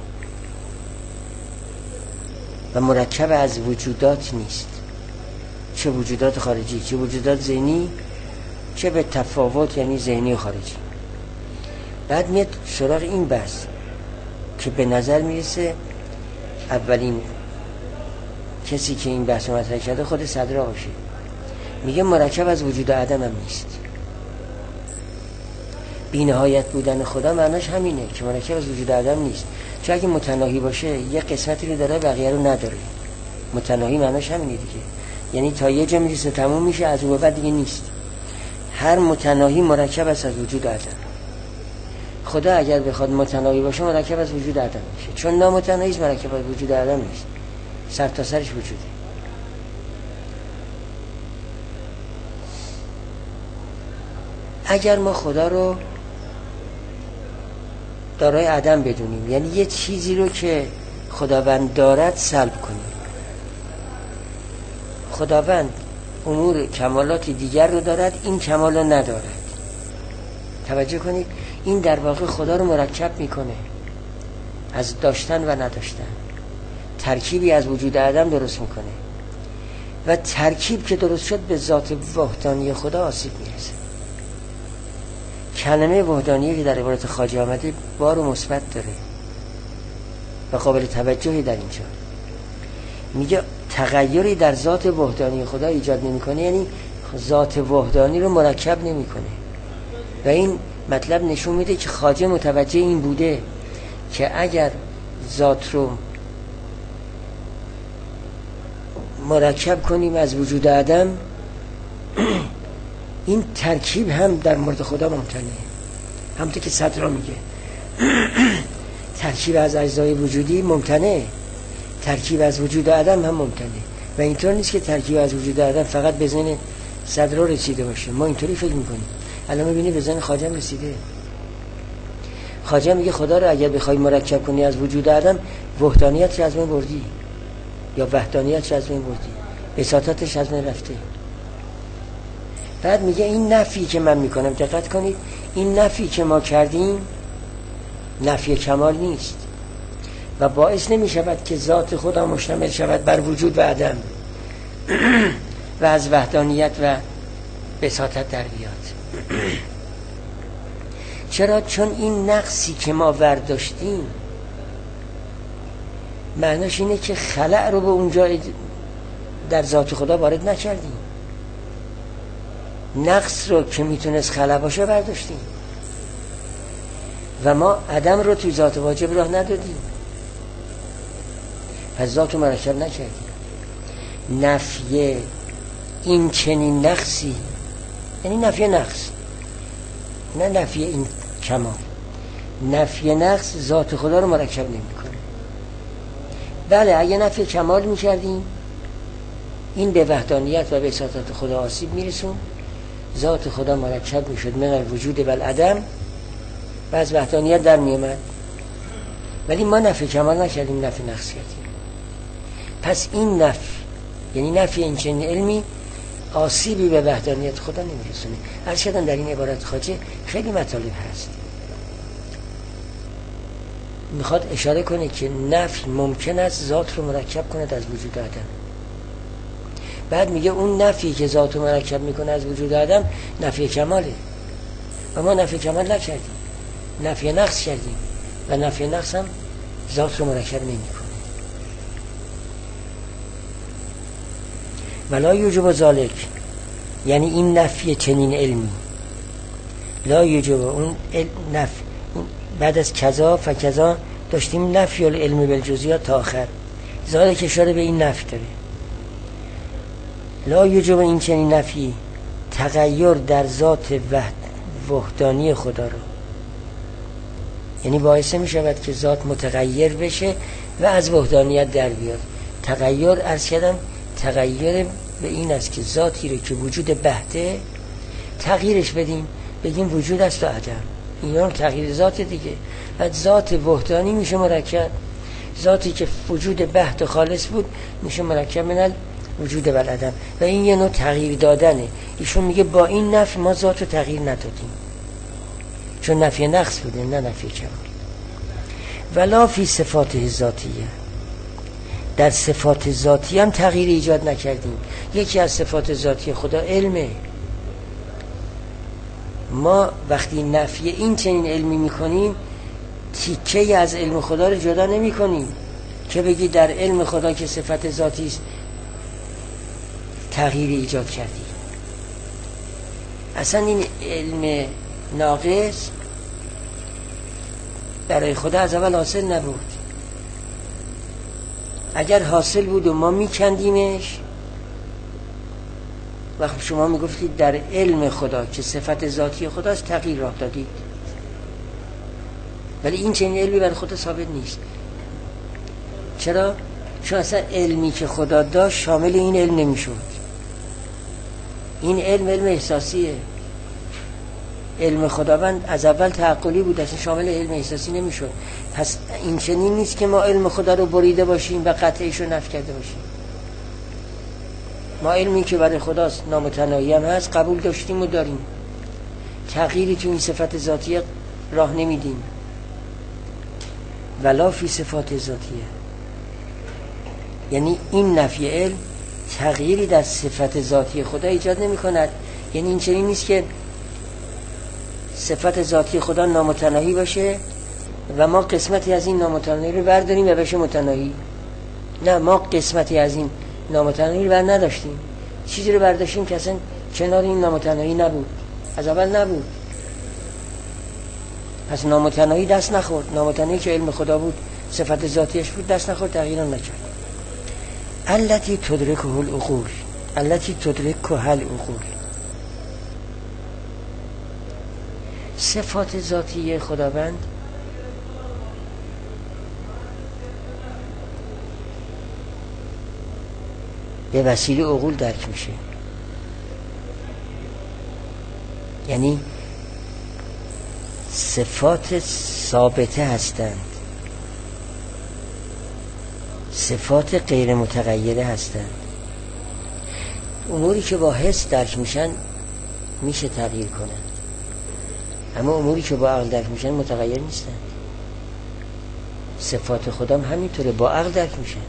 و مرکب از وجودات نیست، چه وجودات خارجی چه وجودات ذهنی، چه به تفاوت یعنی ذهنی و خارجی. بعد میاد سراغ این بحث که به نظر میرسه اولین کسی که این بحث رو مطرح کرده خود صدر باشه. میگه مرکب از وجود عدم هم نیست. بی نهایت بودن خدا معناش همینه که مرکب از وجود عدم نیست، چون اگه متناهی باشه یه قسمتی رو داره بقیه رو نداره. متناهی معناش همینه دیگه، یعنی تا یه جا میرسه تموم میشه، از اون بعد دیگه نیست. هر متناهی مرکب است از وجود عدم. خدا اگر بخواد متناهی باشه مرکب از وجود عدم میشه، چون نامتناهی است مرکب از وجود عدم نیست، سر تا سرش وجوده. اگر ما خدا رو دارای عدم بدونیم، یعنی یه چیزی رو که خداوند دارد سلب کنیم. خداوند امور کمالات دیگر رو دارد، این کمال رو ندارد. توجه کنید، این در واقع خدا رو مرکب میکنه از داشتن و نداشتن، ترکیبی از وجود عدم درست میکنه و ترکیب که درست شد به ذات وحدانی خدا آسیب میرسه. کلمه وحدانیه که در عبارت خواجه آمده بار و مثبت داره و قابل توجهی در اینجا. میگه تغییری در ذات وحدانی خدا ایجاد نمیکنه، یعنی ذات وحدانی رو مرکب نمیکنه. و این مطلب نشون میده که خواجه متوجه این بوده که اگر ذات رو مرکب کنیم از وجود عدم، این ترکیب هم در مورد خدا ممتنه. همونطور که صدرا میگه ترکیب از اجزای وجودی ممتنه، ترکیب از وجود عدم هم ممتنه. و اینطور نیست که ترکیب از وجود عدم فقط به ذهن صدرا رسیده باشه. ما اینطوری فکر میکنیم. الان میبینی به ذهن خواجه رسیده. خواجه میگه خدا رو اگر بخوای مرکب کنی از وجود عدم، وحدانیت از بین بردی یا وحدانیت از بین بردی، بساطتش از بین رفته. بعد میگه این نفی که من میکنم، دقت کنید، این نفی که ما کردیم نفی کمال نیست و باعث نمیشود که ذات خدا مشتمل شود بر وجود و عدم و از وحدانیت و بساطت در بیاد. چرا؟ چون این نقصی که ما برداشتیم معناش اینه که خلأ رو به اونجا در ذات خدا وارد نکردیم. نقص رو که میتونست خلأ باشه برداشتیم و ما عدم رو توی ذات واجب راه ندادیم، پس ذات رو مرکب نکردیم. نفی این چنین نقصی یعنی نفی نقص، نه نفی این کمال. نفی نقص ذات خدا رو مرکب نمی کنه. بله اگه نفی کمال می کردیم این به وحدانیت و به بساطت خدا آسیب می رسون، ذات خدا مرکب می شد من الوجود و العدم و از وحدانیت در می آمد. ولی ما نفی کمال نکردیم، نفی نقص کردیم. پس این نفی یعنی نفی این چنین علمی آسیبی به وحدانیت خدا نمیرسونه. عرض کردم در این عبارت خواجه خیلی مطالب هست. میخواد اشاره کنه که نفی ممکن است ذات رو مرکب کند از وجود عدم. بعد میگه اون نفی که ذات رو مرکب میکنه از وجود عدم نفی کماله و ما نفی کمال نکردیم، نفی نقص کردیم و نفی نقص هم ذات رو مرکب نمیکنه. ولا یوجب ذالک یعنی این نفی چنین علمی، لا یوجب اون نفی بعد از کذا فکذا داشتیم نفی العلم بالجزئیات تا آخر، ذالک اشاره به این نفی داره. لا یوجب این چنین نفی تغییر در ذات وحدانی خدا رو، یعنی باعث می شود که ذات متغیر بشه و از وحدانیت در بیاد. تغییر عرض کردم تغییر به این است که ذاتی رو که وجود بحته تغییرش بدیم، بگیم وجود است و عدم، اینا تغییر ذات دیگه. بعد ذات وحدانی میشه مرکب، ذاتی که وجود بحت خالص بود میشه مرکب من وجود و العدم و این یه نوع تغییر دادنه. ایشون میگه با این نفی ما ذات رو تغییر ندادیم چون نفی نقص بوده نه نفی کمال. ولا فی صفات ذاتیه، در صفات ذاتی هم تغییر ایجاد نکردیم. یکی از صفات ذاتی خدا علمه. ما وقتی نفی این چنین علمی میکنیم تیکه از علم خدا رو جدا نمی کنیم که بگی در علم خدا که صفت ذاتی است تغییر ایجاد کردی. اصلا این علم ناقص برای خدا از اول حاصل نبود. اگر حاصل بود و ما میکندیمش وقت شما میگفتید در علم خدا که صفت ذاتی خداست تغییر راه دادید، ولی این چنین علمی برای خدا ثابت نیست. چرا؟ چون اصلا علمی که خدا داشت شامل این علم نمیشد. این علم احساسیه. علم خداوند از اول تعقلی بود، اصلا شامل علم احساسی نمیشد. پس این چنین نیست که ما علم خدا رو بریده باشیم و قطعیش رو نفی کرده باشیم. ما علمی که برای خداست نامتناهی هم هست قبول داشتیم و داریم، تغییری تو این صفت ذاتیه راه نمیدیم. ولا فی صفات ذاتیه یعنی این نفی علم تغییری در صفت ذاتی خدا ایجاد نمی کند. یعنی این چنین نیست که صفت ذاتی خدا نامتناهی باشه و ما قسمتی از این نامتناهی رو برداریم و بشه متناهی. نه، ما قسمتی از این نامتناهی رو بر نداشتیم، چیزی رو برداشتیم که اصلا کنار این نامتناهی نبود، از اول نبود. پس نامتناهی دست نخورد. نامتناهی که علم خدا بود، صفت ذاتیش بود، دست نخورد، تغییر نکرد. التی تدرکه العقول، التی تدرکه العقول. صفات ذاتی خداوند به وسیله عقول درک میشه. یعنی صفات ثابته هستند، صفات غیر متغیره هستند. اموری که با حس درک میشن میشه تغییر کنند، اما اموری که با عقل درک میشن متغیر نیستند. صفات خودم همینطوره، با عقل درک میشن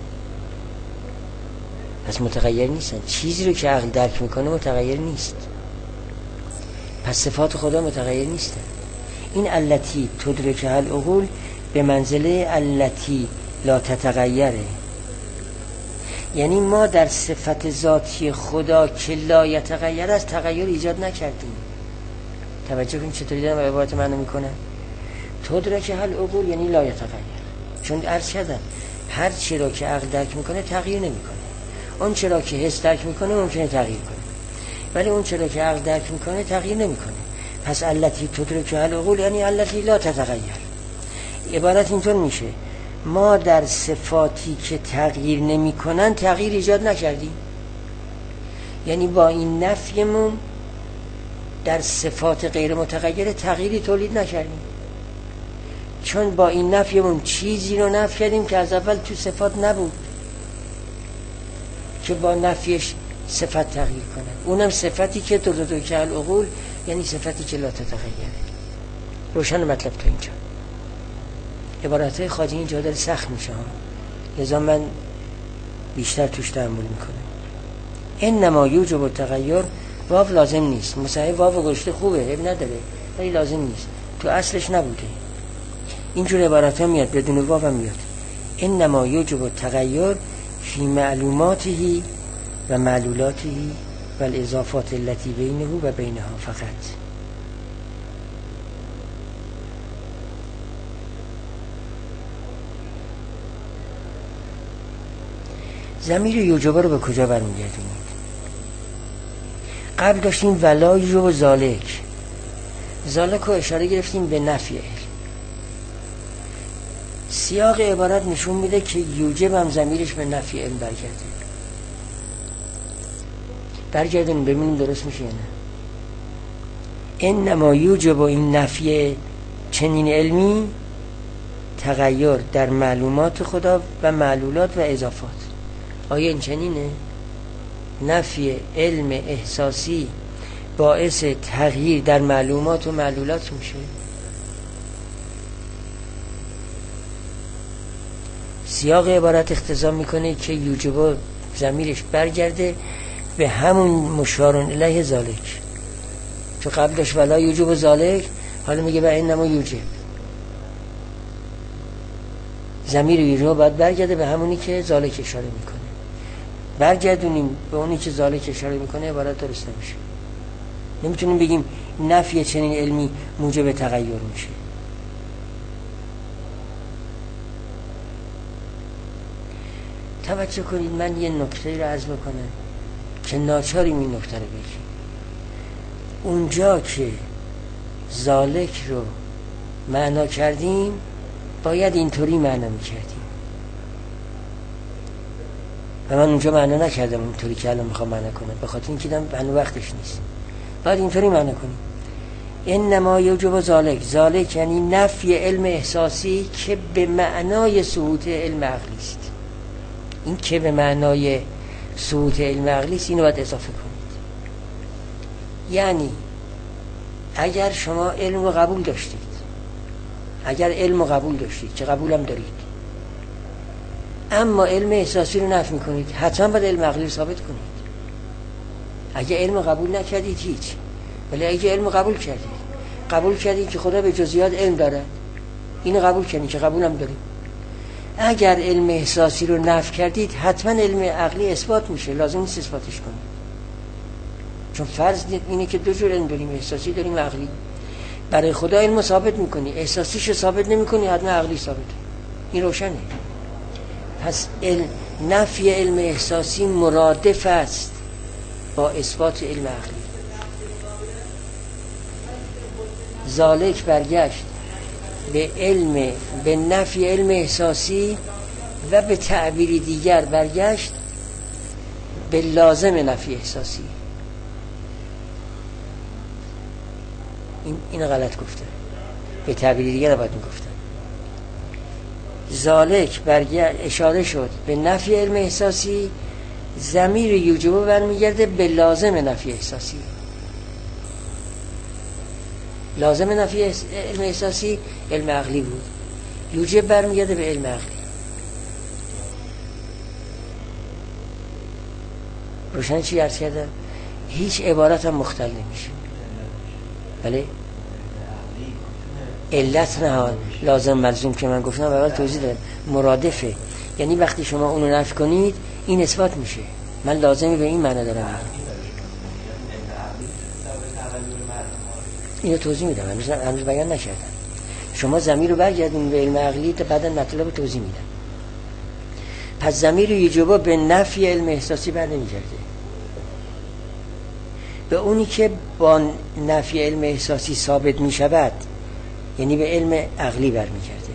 پس متغیر نیستن. چیزی رو که عقل درک میکنه متغیر نیست، پس صفات خدا متغیر نیستن. این التی تدرکه العقول به منزله التی لا تتغیره. یعنی ما در صفت ذاتی خدا که لا یتغیر است تغییر ایجاد نکردیم. توجه کنید چطوری دارم عبارت معنی میکنم. تدرکه العقول یعنی لا یتغیر، چون عرض کردم هر چی را که عقل درک میکنه تغییر نمیکنه. اون چرا که حس درک میکنه ممکنه تغییر کنه، ولی اون چرا که عقل درک میکنه تغییر نمیکنه. پس التی تدرکه العقول یعنی التی لا تتغیر. عبارت اینطور میشه ما در صفاتی که تغییر نمیکنن تغییر ایجاد نکردیم. یعنی با این نفیمون در صفات غیر متغیر تغییری تولید نکردیم، چون با این نفیمون چیزی رو نفی کردیم که از اول تو صفات نبود که با نفیش صفت تغییر کنه. اونم صفتی که تدرکه العقول یعنی صفتی که لا تتغیره. روشن مطلب تا اینجا. عبارتهای خواجه اینجا داره سخت میشه، لذا من بیشتر توش تأمل میکنم. انما یوجب التغیر، واو لازم نیست. مثلا واو گشته خوبه، عیب نداره، ولی لازم نیست، تو اصلش نبوده. اینجور عبارت ها میاد بدون واو هم میاد. انما یوجب التغیر فی معلوماته و معلولاته و الاضافات التي بینه و بینها فقط. ضمیر یوجبه رو به کجا برمیگردونید؟ قبل داشتیم ولا یوجب ذالک، ذالک رو اشاره گرفتیم به نفی علم. سیاق عبارت نشون میده که یوجب هم ضمیرش به نفی علم برگردونیم ببینیم درست میشه یا نه. انما یوجب، این نفی چنین علمی تغییر در معلومات خدا و معلولات و اضافات. آیا این چنینه؟ نفی علم احساسی باعث تغییر در معلومات و معلولات میشه؟ سیاق عبارت اقتضا میکنه که یوجب ضمیرش برگرده به همون مشارون الیه ذالک، چون قبلش ولا یوجب ذالک، حالا میگه به انما یوجب. ضمیر یوجب باید برگرده به همونی که ذالک اشاره میکنه. برگردونیم به اونی که ذالک اشاره میکنه عبارت درست نمیشه. نمیتونیم بگیم نفی چنین علمی موجب تغییر میشه. توجه کنید، من یه نکته رو عرض بکنم که ناچاریم این نکته رو بگیم. اونجا که ذالک رو معنا کردیم باید اینطوری معنا میکردیم و من اونجا معنا نکردم اونطوری که الان میخوام معنا کنم، به خاطر اینکه دیدم هنوز وقتش نیست. باید اینطوری معنا کنیم انما یوجب ذالک، ذالک یعنی نفی علم احساسی که به معنای ثبوت علم عقلی است. این که به معنای ثبوت علم عقلی است اینو باید اضافه کنید. یعنی اگر شما علم رو قبول داشتید، اگر علم رو قبول داشتید که قبولم دارید، اما علم احساسی رو نفی میکنید، حتما باید علم عقلی رو ثابت کنید. اگر علم قبول نکردید هیچ، ولی اگه علم قبول کردید که خدا به جزئیات علم داره، اینو قبول کنید که قبولم دارید. اگر علم احساسی رو نفی کردید حتما علم عقلی اثبات میشه، لازم نیست اثباتش کنید، چون فرض اینه که دو جور علم داریم، احساسی داریم عقلی. برای خدا علم ثابت میکنی، احساسیش ثابت نمیکنی، حتما عقلی ثابت. این روشنه. پس نفی علم احساسی مرادف است با اثبات علم عقلی. ذالک برگشت به نفی علم احساسی و به تعبیری دیگر برگشت به لازم نفی احساسی. این غلط گفته، به تعبیری دیگر باید میگفتن. ذالک برگشت اشاره شد به نفی علم احساسی، ضمیر یوجب برمیگرده به لازم نفی احساسی. لازم نفی علم احساسی علم عقلی بود، یوجب برمیگرده به علم عقلی. روشن چی عرض کردم؟ هیچ عبارت هم مختل نمیشه. بله علت نه، لازم ملزوم که من گفتم اول توضیح دادم، مرادفه. یعنی وقتی شما اونو نفی کنید این اثبات میشه. من لازمی به این معنی دارم میگم. اینو توضیح میدم، هنوز بیان نکردم. شما ضمیر رو برگردونید به علم عقلی تا بعدا مطلب توضیح میدم. پس ضمیر یوجب به نفی علم احساسی بر نمیگرده، به اونی که با نفی علم احساسی ثابت میشود، یعنی به علم عقلی برمیگرده.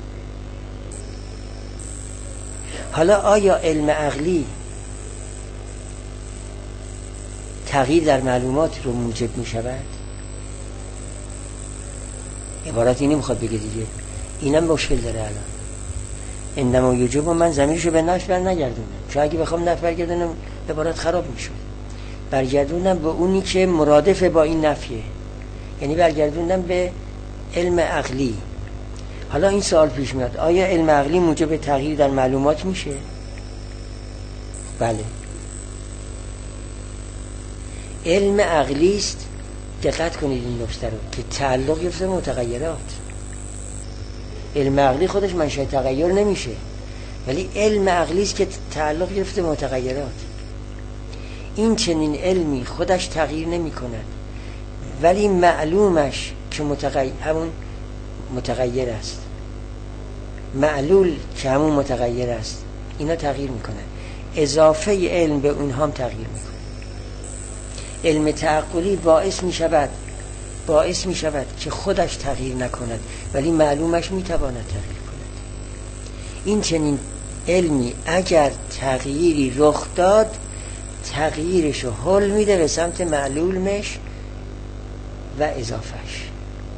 حالا آیا علم عقلی تغییر در معلومات رو موجب میشود؟ عبارت اینی میخواد بگه دیگه. اینم مشکل داره الان. انما یوجب من ضمیرشو به نفی بر نگردونم، چون اگه بخوام نفی برگردونم عبارت خراب میشد. برگردونم به اونی که مرادف با این نفیه، یعنی برگردونم به علم عقلی. حالا این سوال پیش میاد، آیا علم عقلی موجب تغییر در معلومات میشه؟ بله. علم عقلی است، دقت کنید این نکته رو، که تعلق گرفته متغیرات. علم عقلی خودش منشأ تغییر نمیشه، ولی علم عقلی است که تعلق گرفته متغیرات. این چنین علمی خودش تغییر نمی کند، ولی معلومش که همون متغیر است، معلول که همون متغیر است، اینا تغییر می کنند. اضافه علم به اونها هم تغییر می کنند. علم تعقلی باعث می شود که خودش تغییر نکند، ولی معلومش می تواند تغییر کند. این چنین علمی اگر تغییری رخ داد، تغییرش رو حل میده به سمت معلولش و اضافهش.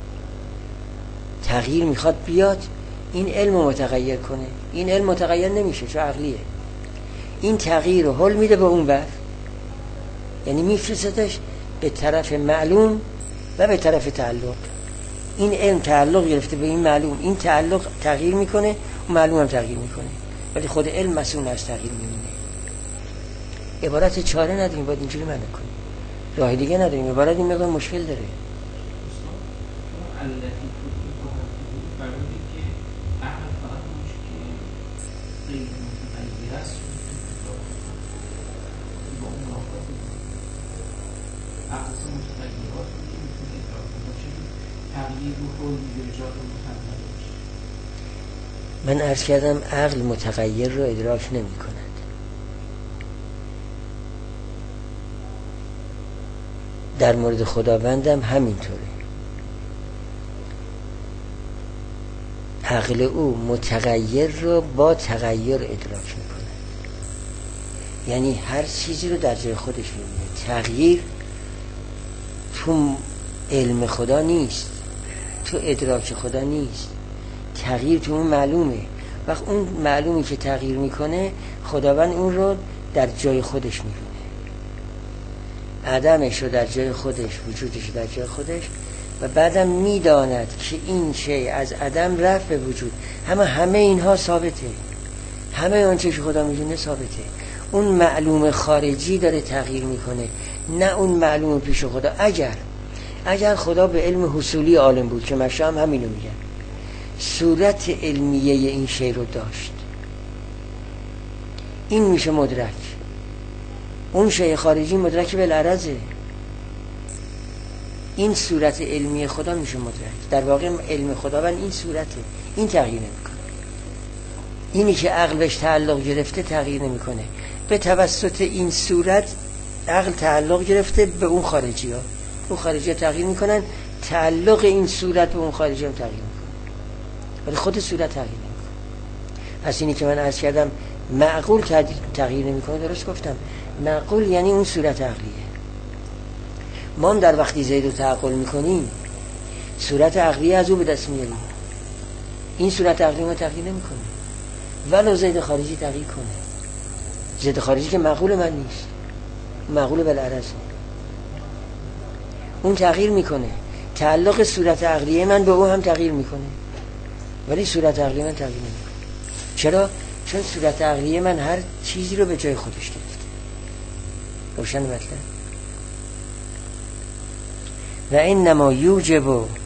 تغییر میخواد بیاد، این علم رو متغیر کنه. این علم متغیر نمیشه چون عقلیه. این تغییر رو حل میده به اون بر، یعنی میفرستش به طرف معلوم و به طرف تعلق. این علم تعلق گرفته به این معلوم، این تعلق تغییر میکنه و معلوم هم تغییر میکنه، ولی خود علم مسئول از تغییر میمونه. عبارت چاره نداریم، باید اینجوری معنی کنیم، راه دیگه نداریم. عبارت این مقدار مشکل داره. من عرض کردم عقل متغیر رو ادراک نمی کند. در مورد خداوندم همینطوره. عقل او متغیر رو با تغییر ادراک می کند، یعنی هر چیزی رو در جای خودش می‌بینه. تغییر تو علم خدا نیست، تو ادراک خدا نیست. تغییر تو اون معلومه. وقت اون معلومی که تغییر میکنه، خداوند اون رو در جای خودش میبینه، عدمش رو در جای خودش، وجودش رو در جای خودش، و بعدم میداند که این شی از عدم رفت به وجود. همه اینها ثابته، همه آنچه که خدا میدونه ثابته. اون معلوم خارجی داره تغییر میکنه، نه اون معلوم پیش خدا. اگر خدا به علم حصولی عالم بود، که مشام همینو میگن، صورت علمیه این شی رو داشت، این میشه مدرک. اون شی خارجی مدرک بالعرضه. این صورت علمی خدا میشه مدرک. در واقع علم خداوند این صورته، این تغییر نمیکنه. اینی که عقل بهش تعلق گرفته تغییر نمیکنه. به توسط این صورت عقل تعلق گرفته به اون خارجی ها، اون خارجی ها تغییر میکنن، تعلق این صورت به اون خارجی هم تغییر میکنه، ولی خود صورت تغییر نمیکنه. پس اینی که من عرض کردم معقول تغییر نمیکنه، درست گفتم. معقول یعنی اون صورت عقلیه. ما هم در وقتی زید رو تعقل میکنیم صورت عقلیه از او به دست میاریم. این صورت عقلی ما تغییر نمیکنه، ولو زید خارجی تغییر کنه. زید خارجی که معقول من نیست، معقول بالعرض، اون تغییر میکنه. تعلق صورت عقلیه من به او هم تغییر میکنه، ولی صورت عقلی من تغییر نمیکنه. چرا؟ چون صورت عقلیه من هر چیزی رو به جای خودش گرفته. روشن مطلب. و انما یوجب،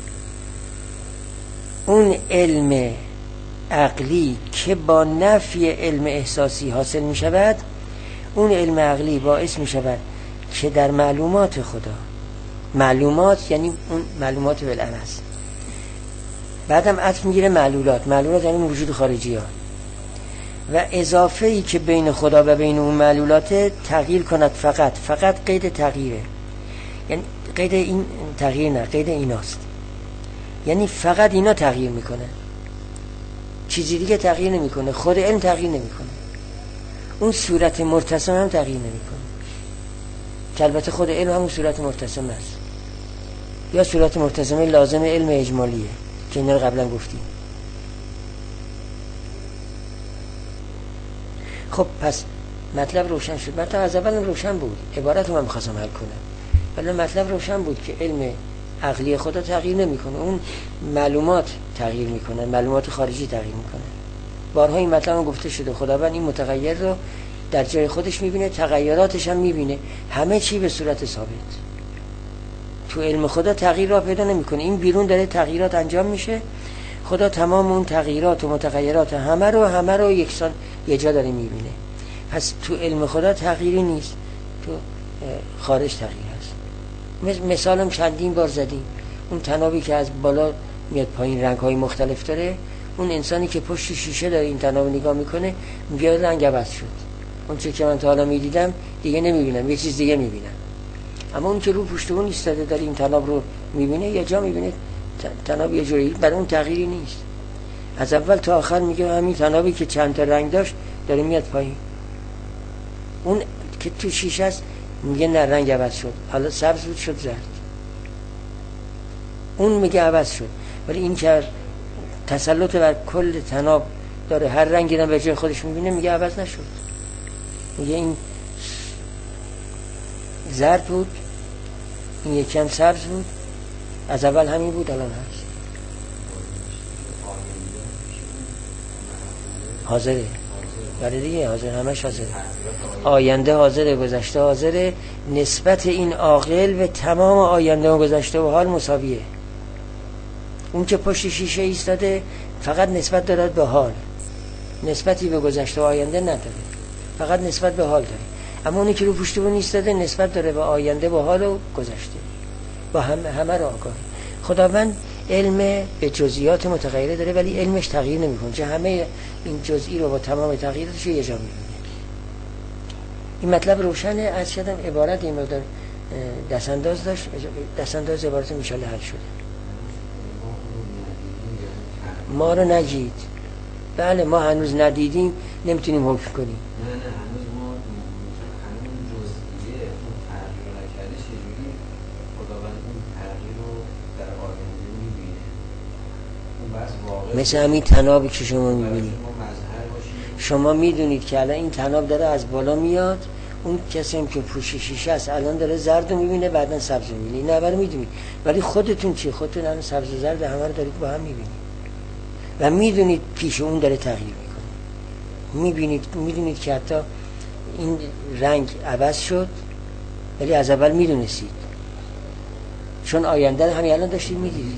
اون علم عقلی که با نفی علم احساسی حاصل می شود، اون علم عقلی باعث می شود که در معلومات خدا، معلومات یعنی اون معلومات بالعرض، بعدم عطف میگیره معلولات، معلولات یعنی وجود خارجی ها، و اضافه ای که بین خدا و بین اون معلولات تغییر کند. فقط قید تغییره، یعنی قید این تغییر نه، قید ایناست، یعنی فقط اینا تغییر میکنه، چیزی دیگه تغییر نمیکنه. خود علم تغییر نمیکنه، اون صورت مرتسم هم تغییر نمیکنه، که البته خود علم همون صورت مرتسم است، یا صورت مرتسم لازم علم اجمالیه که اینا رو قبلا گفتیم. خب پس مطلب روشن شد. مطلب از اول روشن بود، عبارت رو من می‌خواستم حل کنم، ولی مطلب روشن بود که علم عقلی خدا تغییر نمیکنه، اون معلومات تغییر میکنه، معلومات خارجی تغییر میکنه. بارها این مطلب هم گفته شده، خداوند این متغیر رو در جای خودش میبینه، تغییراتش هم میبینه، همه چی به صورت ثابت. تو علم خدا تغییر را پیدا نمیکنه، این بیرون داره تغییرات انجام میشه، خدا تمام اون تغییرات و متغیرات همه رو یکسان یه جا داره میبینه. پس تو علم خدا تغییری نیست، تو خارج تغییر هست. مثالم چندین بار زدیم، اون تنابی که از بالا میاد پایین رنگ‌های مختلف داره، اون انسانی که پشت شیشه داره این تناب نگاه میکنه میگه رنگ عوض شد، اون چیزی که من تا حالا میدیدم دیگه نمیبینم، یه چیز دیگه میبینم. اما اون که رو پشت اون ایستاده داره این تناب رو میبینه، یه جا میبینه تناب یه جوری، برای اون تغییری نیست. از اول تا آخر میگه همین تنابی که چند تا رنگ داشت داره میاد پایین. اون که تو شیشه است میگه نه رنگ عوض شد، حالا سبز بود شد زرد، اون میگه عوض شد. ولی این که تسلط بر کل تناب داره، هر رنگی رو به جای خودش میبینه، میگه عوض نشد، میگه این زرد بود، این یکی هم سبز بود، از اول همین بود الان هست. حاضره، برای دیگه حاضر، همش حاضره، آینده حاضره، گذشته حاضره. نسبت این عاقل به تمام آینده و گذشته و حال مساویه. اون که پشت شیشه ایستاده فقط نسبت داره به حال، نسبتی به گذشته و آینده نداره، فقط نسبت به حال داره. اما اونی که رو پشت اون ایستاده نسبت داره به آینده و حال و گذشته، با همه رو آگاهی. خداوند علم به جزئیات متغیره داره، ولی علمش تغییر نمیکنه، چه همه این جزئی رو با تمام تغییراتش یه جا میبینه. این مطلب روشنه. از شدم عبارت این مقدار دستانداز داشت، دستانداز عبارت انشالله حل شده. ما رو نگید، بله ما هنوز ندیدیم، نمیتونیم حکم کنیم. نه هنوز ما همون جزئیه اون تغییر رو نکرده، چجوری خداوند اون تغییر رو در آینده میبینه؟ اون بس واقع مثل همین تنابی که شما میبینید، شما میدونید که الان این تناب داره از بالا میاد، اون کسی هم که پوش شیشه است الان داره زرد رو میبینه، بعدن سبز رو میبینه، نه برای میدونید. ولی خودتون چی؟ خودتون الان سبز و زرد همه رو دارید با هم میبینید و میدونید پیش اون داره تغییر میکنه. میدونید که حتی این رنگ عوض شد، ولی از اول میدونستید، چون آینده رو همین الان داشتید میدیدید.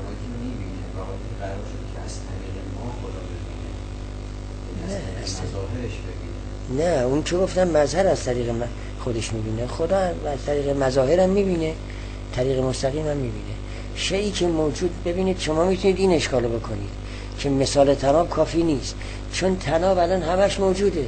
نه اون چه گفتم، مظهر از طریق خودش میبینه، خدا از طریق مظاهر هم میبینه، طریق مستقیم هم میبینه. شیئی که موجود، ببینید شما میتونید این اشکالو بکنید که مثال طناب کافی نیست، چون طناب الان همش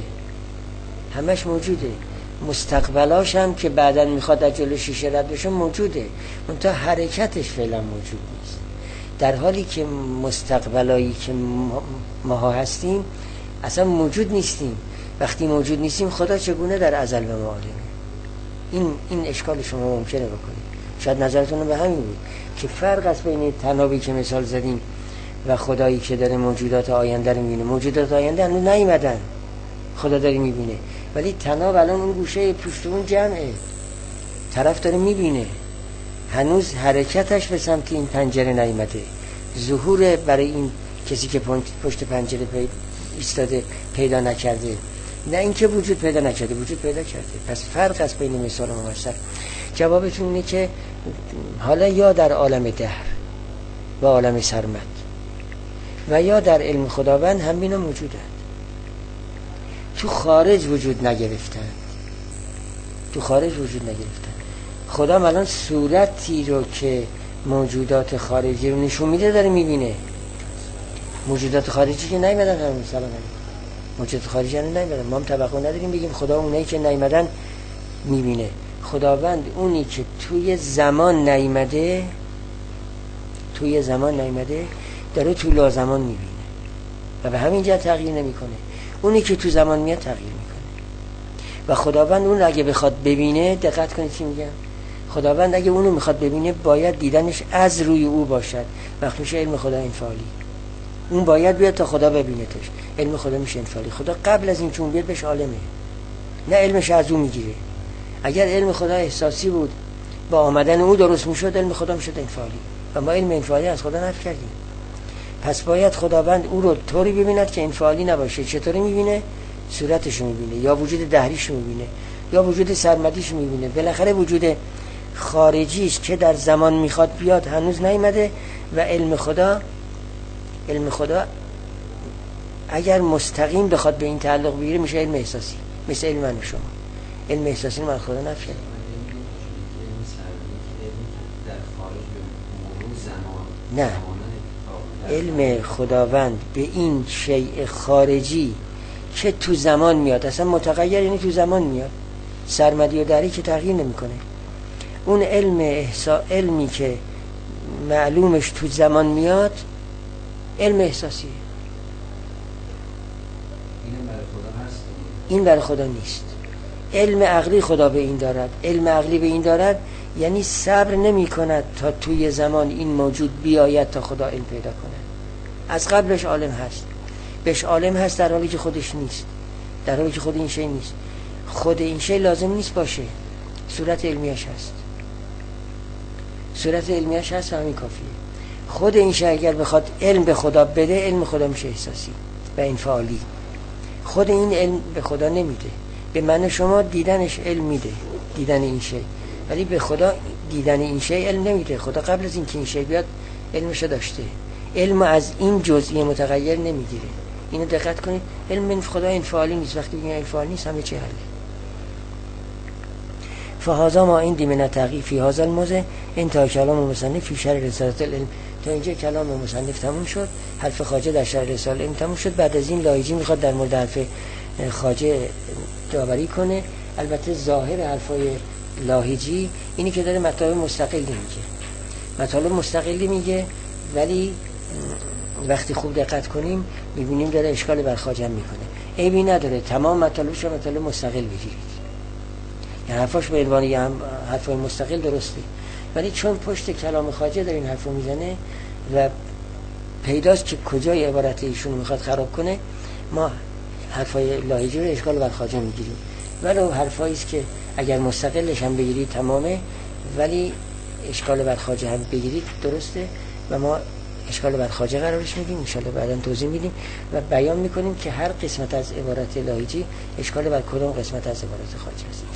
موجوده، مستقبلاش هم که بعداً میخواد از جلو شیشه رد بشه موجوده، منتها حرکتش فعلا موجود نیست. در حالی که مستقبلایی که ما هستیم اصلا موجود نیستیم. وقتی موجود نیستیم خدا چگونه در ازل به ما عالمه؟ این اشکال شما ممکنه بکنید. شاید نظرتون به همین بود که فرق است بین طنابی که مثال زدیم و خدایی که داره موجودات آینده رو میبینه. موجودات آینده هنوز نیومدن، خدا داره میبینه، ولی طناب الان اون گوشه پشتون جمعه، طرف داره میبینه، هنوز حرکتش به سمت این پنجره نیامده، ظهور برای این کسی که پشت پنجره ایستاده پیدا نکرده، نه اینکه وجود پیدا نکرده، وجود پیدا کرده. پس فرق است بین مثال و ممثل. جوابتون اینه که حالا یا در عالم دهر و عالم سرمد و یا در علم خداوند هم اینا موجودند. تو خارج وجود نگرفتن. خدا الان صورتی رو که موجودات خارجی رو نشون میده داره میبینه. موجودات خارجی که نیومدن هم سلام علیکم، موجودات خارجی نیومدن، ما هم توقع نداریم بگیم خدا اونایی که نیومدن میبینه. خداوند اونی که توی زمان نیومده داره تو لازمان میبینه و به همین جهت تغییر نمیکنه. اونی که تو زمان میاد تغییر میکنه و خداوند اون اگه بخواد ببینه، دقت کنید چی میگم، خداوند اگه اونو میخواد ببینه باید دیدنش از روی او باشد. وقت میشه علم خدا انفعالی، اون باید بیاد تا خدا ببینتش. علم خدا میشه انفعالی. خدا قبل از این چون بیاد بهش عالمه، نه علمش از اون میگیره. اگر علم خدا احساسی بود با آمدن او درست میشد، علم خدا میشد انفعالی و ما علم انفعالی از خدا نفی کردیم. پس باید خداوند او رو طوری ببیند که انفعالی نباشه. چطوری میبینه؟ صورتش رو میبینه، یا وجود دهریش رو میبینه، یا وجود سرمدیش رو میبینه. بالاخره وجود خارجیش که در زمان میخواد بیاد هنوز نیامده و علم خدا اگر مستقیم بخواد به این تعلق بگیره میشه علم احساسی، مثل علم من و شما. علم احساسی من خدا نفی کرد. نه، علم خداوند به این شیء خارجی که تو زمان میاد، اصلا متغیر یعنی تو زمان میاد، سرمدی و دری که تغییر نمیکنه. اون علمی که معلومش تو زمان میاد علم احساسیه. این برای خدا نیست. علم عقلی خدا به این دارد. علم عقلی به این دارد یعنی صبر نمی کند تا توی زمان این موجود بیاید تا خدا علم پیدا کنه. از قبلش عالم هست، بهش عالم هست در حالی که خودش نیست، در حالی که خود این شی نیست. خود این شی لازم نیست باشه، صورت علمیش هست، صورت علمیش هست و همین کافیه. خود این شی اگر بخواد علم به خدا بده، علم خدا میشه احساسی و انفعالی. خود این علم به خدا نمیده، به من شما دیدنش علم میده، دیدن این شی، ولی به خدا دیدن این شی علم نمیده. خدا قبل از اینکه این شی بیاد علمشو داشته. علم از این جزئی متغیر نمیگیره. اینو دقت کنید. علم من خدا انفعالی نیست. وقتی میگن انفعالی نیست همه چی حله. فهذا ما این دیمنه تحقیق فی هذا الموضع انتهای کلام مصنف فی شرح رساله العلم. تا اینجا کلام مصنف تموم شد، حرف خواجه در شرح رساله العلم تموم شد. بعد از این لاهیجی میخواد در مورد حرف خواجه داوری کنه. البته ظاهر حرفای لاهیجی اینی که داره مطالب مستقلی میگه، ولی وقتی خوب دقت کنیم میبینیم داره اشکال بر خواجه میکنه. عیبی نداره، تمام مطالبش رو مطالب مستقل بگیرید، یعنی حرفاش به عنوان یه حرفای مستقل درسته، ولی چون پشت کلام خواجه داره این حرفو میزنه و پیداست که کجای عبارت ایشونو میخواد خراب کنه، ما حرفای لاهیجی رو اشکال بر خواجه میگیریم. ولو حرفایی است که اگر مستقلش هم بگیرید تمامه، ولی اشکال بر خواجه هم بگیرید درسته و ما اشکال بر خواجه قرارش میدیم، ان شاءالله بعداً توضیح میدیم و بیان میکنیم که هر قسمت از عبارت لاهیجی اشکال بر کدوم قسمت از عبارت خواجه است.